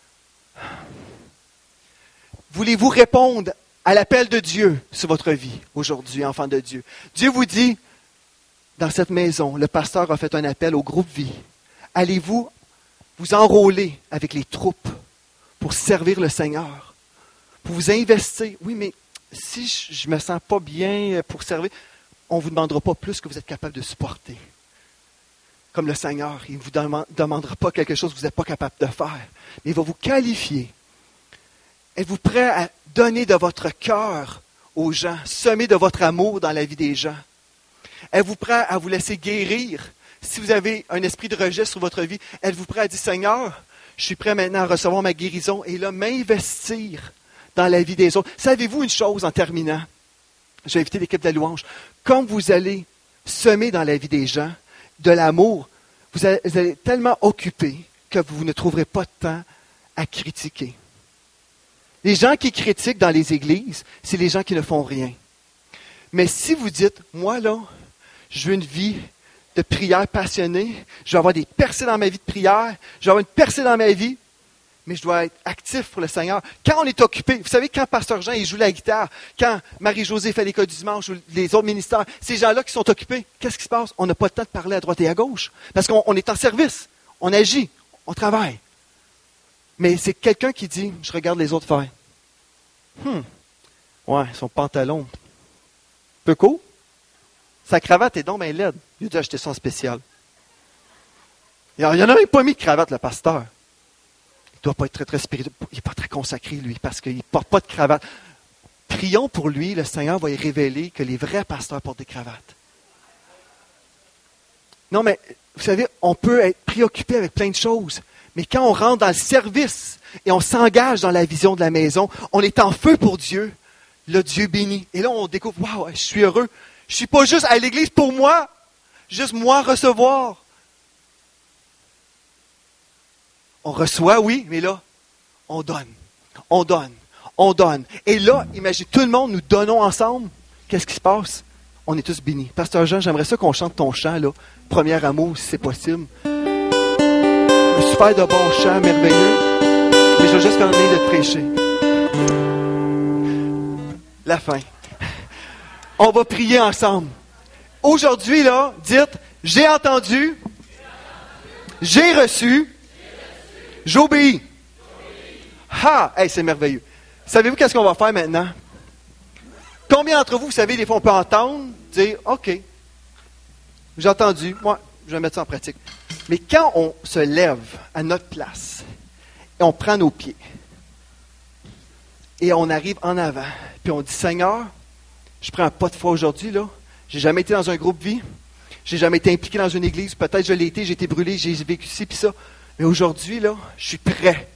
Voulez-vous répondre à l'appel de Dieu sur votre vie aujourd'hui, enfant de Dieu? Dieu vous dit, dans cette maison, le pasteur a fait un appel au groupe Vie. Allez-vous vous enrôler avec les troupes pour servir le Seigneur, pour vous investir. Oui, mais si je me sens pas bien pour servir, on ne vous demandera pas plus que vous êtes capable de supporter. Comme le Seigneur, il ne vous demandera pas quelque chose que vous n'êtes pas capable de faire, mais il va vous qualifier. Êtes-vous prêt à donner de votre cœur aux gens, semer de votre amour dans la vie des gens? Êtes-vous prêt à vous laisser guérir? Si vous avez un esprit de rejet sur votre vie, êtes-vous prêt à dire, Seigneur, je suis prêt maintenant à recevoir ma guérison et là, m'investir dans la vie des autres. Savez-vous une chose en terminant? Je vais inviter l'équipe de la louange. Quand vous allez semer dans la vie des gens de l'amour, vous allez tellement occupé que vous ne trouverez pas de temps à critiquer. Les gens qui critiquent dans les églises, c'est les gens qui ne font rien. Mais si vous dites, moi là, je veux une vie de prière passionnée, je vais avoir des percées dans ma vie de prière, je vais avoir une percée dans ma vie, mais je dois être actif pour le Seigneur. Quand on est occupé, vous savez, quand Pasteur Jean il joue la guitare, quand Marie-Josée fait l'école du dimanche, ou les autres ministères, ces gens-là qui sont occupés, qu'est-ce qui se passe? On n'a pas le temps de parler à droite et à gauche, parce qu'on est en service, on agit, on travaille. Mais c'est quelqu'un qui dit, je regarde les autres faire. Ouais, son pantalon, peu court. Sa cravate est donc bien laide. Il a dû acheter ça en spécial. Il n'y en a même pas mis de cravate, le pasteur. Il ne doit pas être très, très spirituel. Il n'est pas très consacré, lui, parce qu'il ne porte pas de cravate. Prions pour lui, le Seigneur va y révéler que les vrais pasteurs portent des cravates. Non, mais vous savez, on peut être préoccupé avec plein de choses. Mais quand on rentre dans le service et on s'engage dans la vision de la maison, on est en feu pour Dieu. Là, Dieu bénit. Et là, on découvre, waouh, je suis heureux. Je ne suis pas juste à l'église pour moi, juste moi recevoir. On reçoit, oui, mais là, on donne. On donne. On donne. Et là, imagine, tout le monde, nous donnons ensemble. Qu'est-ce qui se passe? On est tous bénis. Pasteur Jean, j'aimerais ça qu'on chante ton chant, là. Premier amour, si c'est possible. Un super de bon chant, merveilleux. Mais je vais juste terminer de te prêcher. La fin. On va prier ensemble. Aujourd'hui, là, dites, j'ai entendu, j'ai reçu, j'obéis. Ah! Hey, c'est merveilleux. Savez-vous qu'est-ce qu'on va faire maintenant? Combien d'entre vous, vous savez, des fois, on peut entendre, dire, OK, j'ai entendu, moi, je vais mettre ça en pratique. Mais quand on se lève à notre place, et on prend nos pieds, et on arrive en avant, puis on dit, Seigneur, je prends un pas de foi aujourd'hui, là. J'ai jamais été dans un groupe vie. J'ai jamais été impliqué dans une église. Peut-être je l'ai été, j'ai été brûlé, j'ai vécu ci puis ça. Mais aujourd'hui, là, je suis prêt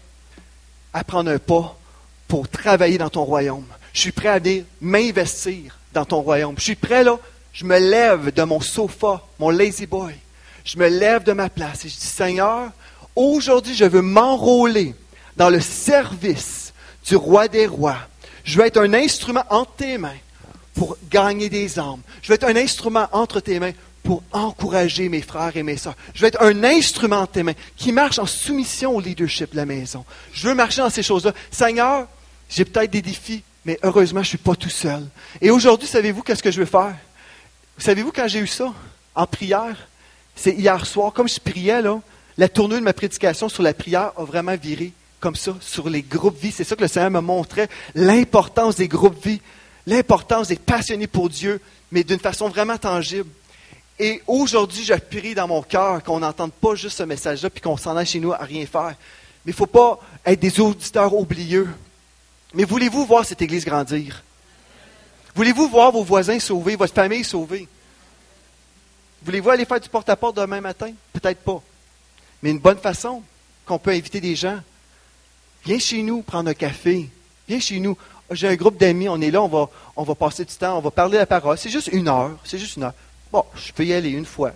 à prendre un pas pour travailler dans ton royaume. Je suis prêt à venir m'investir dans ton royaume. Je suis prêt, là, je me lève de mon sofa, mon lazy boy. Je me lève de ma place et je dis, Seigneur, aujourd'hui, je veux m'enrôler dans le service du roi des rois. Je veux être un instrument entre tes mains pour gagner des âmes. Je veux être un instrument entre tes mains pour encourager mes frères et mes sœurs. Je veux être un instrument entre tes mains qui marche en soumission au leadership de la maison. Je veux marcher dans ces choses-là. Seigneur, j'ai peut-être des défis, mais heureusement, je ne suis pas tout seul. Et aujourd'hui, savez-vous qu'est-ce que je veux faire? Savez-vous quand j'ai eu ça en prière? C'est hier soir, comme je priais, là, la tournure de ma prédication sur la prière a vraiment viré comme ça, sur les groupes vie. C'est ça que le Seigneur me montrait, l'importance des groupes vie. L'importance d'être passionné pour Dieu, mais d'une façon vraiment tangible. Et aujourd'hui, je prie dans mon cœur qu'on n'entende pas juste ce message-là puis qu'on s'en aille chez nous à rien faire. Mais il ne faut pas être des auditeurs oublieux. Mais voulez-vous voir cette Église grandir? Voulez-vous voir vos voisins sauvés, votre famille sauvée? Voulez-vous aller faire du porte-à-porte demain matin? Peut-être pas. Mais une bonne façon qu'on peut inviter des gens. Viens chez nous prendre un café. Viens chez nous. J'ai un groupe d'amis, on est là, on va passer du temps, on va parler de la parole. C'est juste une heure. Bon, je peux y aller une fois.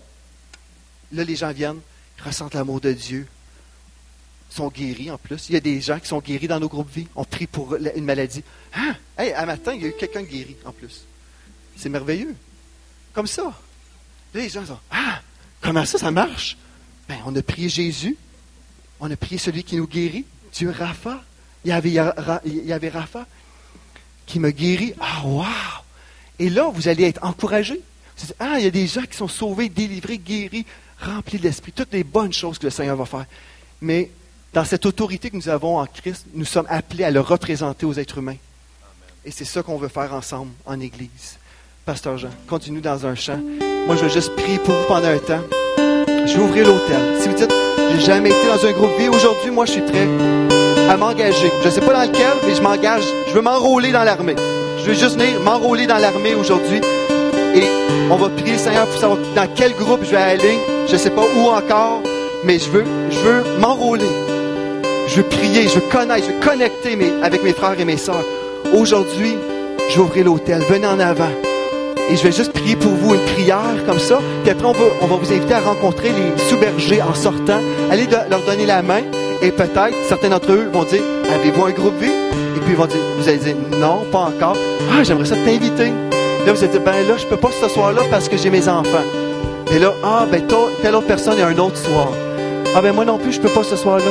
Là, les gens viennent, ils ressentent l'amour de Dieu. Ils sont guéris en plus. Il y a des gens qui sont guéris dans nos groupes vie. On prie pour une maladie. Ah! Hey, un matin, il y a eu quelqu'un guéri en plus. C'est merveilleux. Comme ça. Là, les gens disent, ah! Comment ça marche? Ben, on a prié Jésus. On a prié celui qui nous guérit. Dieu Rapha. Il y avait Rapha qui me guérit. Ah, wow! Et là, vous allez être encouragés. Vous dites, ah, il y a des gens qui sont sauvés, délivrés, guéris, remplis de l'Esprit. Toutes les bonnes choses que le Seigneur va faire. Mais dans cette autorité que nous avons en Christ, nous sommes appelés à le représenter aux êtres humains. Et c'est ça qu'on veut faire ensemble en Église. Pasteur Jean, continue dans un chant. Moi, je vais juste prier pour vous pendant un temps. Je vais ouvrir l'autel. Si vous dites, j'ai jamais été dans un groupe vie, aujourd'hui, moi, je suis prêt à m'engager. Je ne sais pas dans lequel, mais je m'engage. Je veux m'enrôler dans l'armée. Je veux juste venir m'enrôler dans l'armée aujourd'hui. Et on va prier le Seigneur pour savoir dans quel groupe je vais aller. Je ne sais pas où encore, mais je veux m'enrôler. Je veux prier, je veux connaître, je veux connecter avec mes frères et mes sœurs. Aujourd'hui, je vais ouvrir l'autel. Venez en avant. Et je vais juste prier pour vous une prière comme ça. Puis après, on va vous inviter à rencontrer les sous-bergers en sortant. Allez leur donner la main. Et peut-être, certains d'entre eux vont dire, avez-vous un groupe vie? Et puis vous allez dire, non, pas encore. Ah, j'aimerais ça t'inviter. Là, vous allez dire, ben là, je peux pas ce soir-là parce que j'ai mes enfants. Et là, telle autre personne a un autre soir. Ah, ben moi non plus, je peux pas ce soir-là.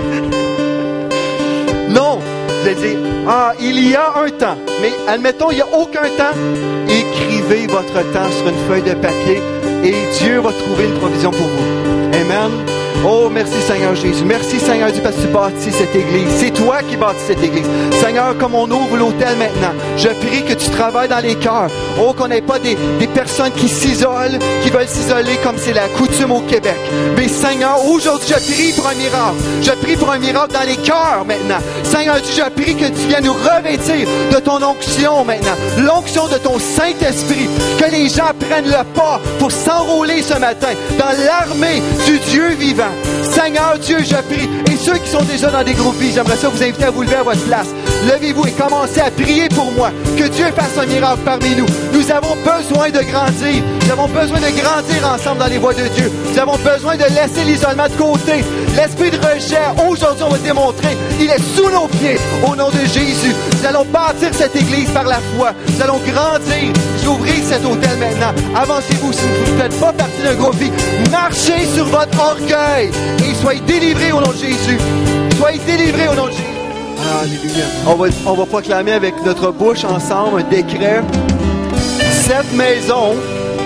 Non! Vous allez dire, il y a un temps. Mais admettons, il n'y a aucun temps. Écrivez votre temps sur une feuille de papier et Dieu va trouver une provision pour vous. Amen. Oh, merci Seigneur Jésus. Merci Seigneur Dieu parce que tu bâtis cette église. C'est toi qui bâtis cette église. Seigneur, comme on ouvre l'autel maintenant, je prie que tu travailles dans les cœurs. Oh, qu'on n'ait pas des personnes qui s'isolent, qui veulent s'isoler comme c'est la coutume au Québec. Mais Seigneur, aujourd'hui, je prie pour un miracle. Je prie pour un miracle dans les cœurs maintenant. Seigneur Dieu, je prie que tu viennes nous revêtir de ton onction maintenant. L'onction de ton Saint-Esprit. Que les gens prennent le pas pour s'enrôler ce matin dans l'armée du Dieu vivant. Seigneur Dieu, je prie. Et ceux qui sont déjà dans des groupes vie, j'aimerais ça vous inviter à vous lever à votre place. Levez-vous et commencez à prier pour moi. Que Dieu fasse un miracle parmi nous. Nous avons besoin de grandir. Nous avons besoin de grandir ensemble dans les voies de Dieu. Nous avons besoin de laisser l'isolement de côté. L'esprit de rejet, aujourd'hui, on va démontrer, il est sous nos pieds. Au nom de Jésus, nous allons bâtir cette église par la foi. Nous allons grandir. J'ouvrir cet hôtel maintenant. Avancez-vous si vous ne faites pas partie d'un groupe vie. Marchez sur votre orgueil et soyez délivrés au nom de Jésus. Soyez délivrés au nom de Jésus. Alléluia. On va proclamer avec notre bouche ensemble un décret. Cette maison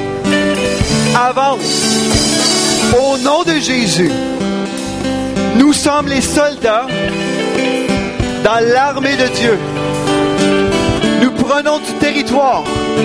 avance au nom de Jésus. Nous sommes les soldats dans l'armée de Dieu. Nous prenons du territoire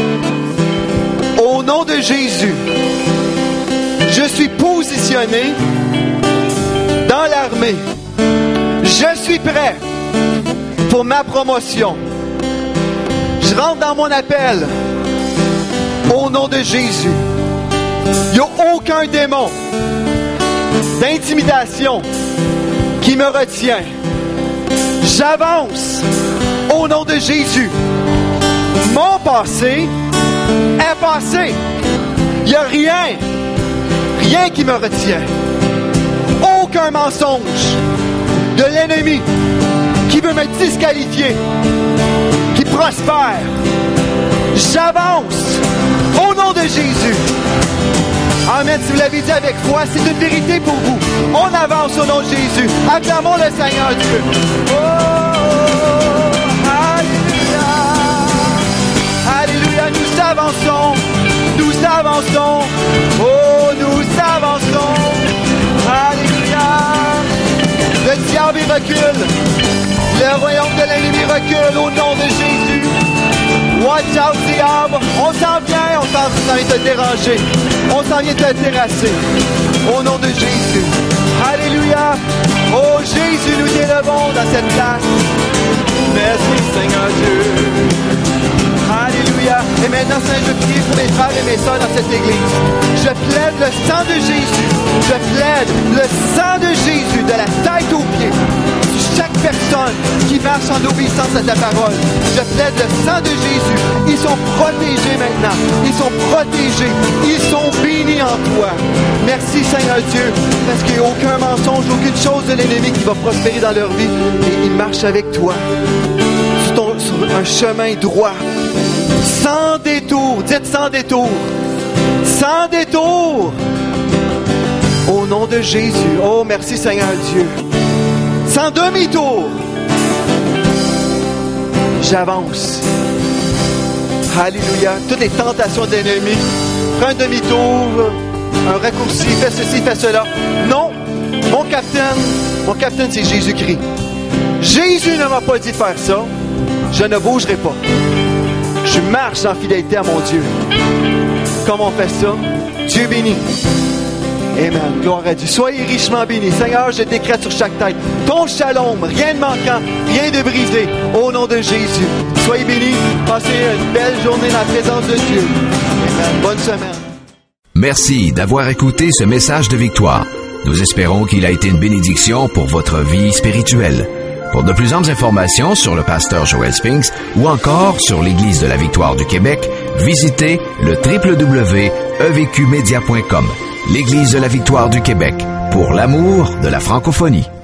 au nom de Jésus. Je suis positionné dans l'armée. Je suis prêt pour ma promotion. Je rentre dans mon appel au nom de Jésus. Il n'y a aucun démon d'intimidation qui me retient. J'avance au nom de Jésus. Mon passé est passé. Il n'y a rien qui me retient. Aucun mensonge de l'ennemi qui veut me disqualifier, qui prospère. J'avance au nom de Jésus. Amen. Si vous l'avez dit avec foi, c'est une vérité pour vous. On avance au nom de Jésus. Acclamons le Seigneur Dieu. Oh, alléluia. Alléluia. Nous avançons. Nous avançons. Oh, nous avançons. Alléluia. Le diable recule. Le royaume de l'ennemi recule au nom de Jésus. Watch out, diable. On s'en vient te déranger. On s'en vient te terrasser. Au nom de Jésus. Alléluia. Oh Jésus, nous t'élevons dans cette place. Merci Seigneur Dieu. Alléluia. Et maintenant, Seigneur, je prie pour mes frères et mes sœurs dans cette église. Je plaide le sang de Jésus. Je plaide le sang de Jésus de la tête aux pieds. Chaque personne qui marche en obéissance à ta parole, je plaide le sang de Jésus. Ils sont protégés maintenant. Ils sont protégés. Ils sont bénis en toi. Merci Seigneur Dieu, parce qu'il n'y a aucun mensonge, aucune chose de l'ennemi qui va prospérer dans leur vie. Et ils marchent avec toi sur un chemin droit. Sans détour. Dites sans détour. Sans détour. Au nom de Jésus. Oh, merci Seigneur Dieu. Sans demi-tour. J'avance. Alléluia. Toutes les tentations de l'ennemi. Prends un demi-tour, un raccourci, fais ceci, fais cela. Non. Mon capitaine, c'est Jésus-Christ. Jésus ne m'a pas dit de faire ça. Je ne bougerai pas. Je marche en fidélité à mon Dieu. Comment on fait ça? Dieu béni. Amen. Gloire à Dieu. Soyez richement bénis. Seigneur, je décrète sur chaque tête ton shalom, rien de manquant, rien de brisé, au nom de Jésus. Soyez bénis. Passez une belle journée dans la présence de Dieu. Amen. Bonne semaine. Merci d'avoir écouté ce message de victoire. Nous espérons qu'il a été une bénédiction pour votre vie spirituelle. Pour de plus amples informations sur le pasteur Joel Spinks ou encore sur l'Église de la Victoire du Québec, visitez le www.evqmedia.com. L'Église de la Victoire du Québec, pour l'amour de la francophonie.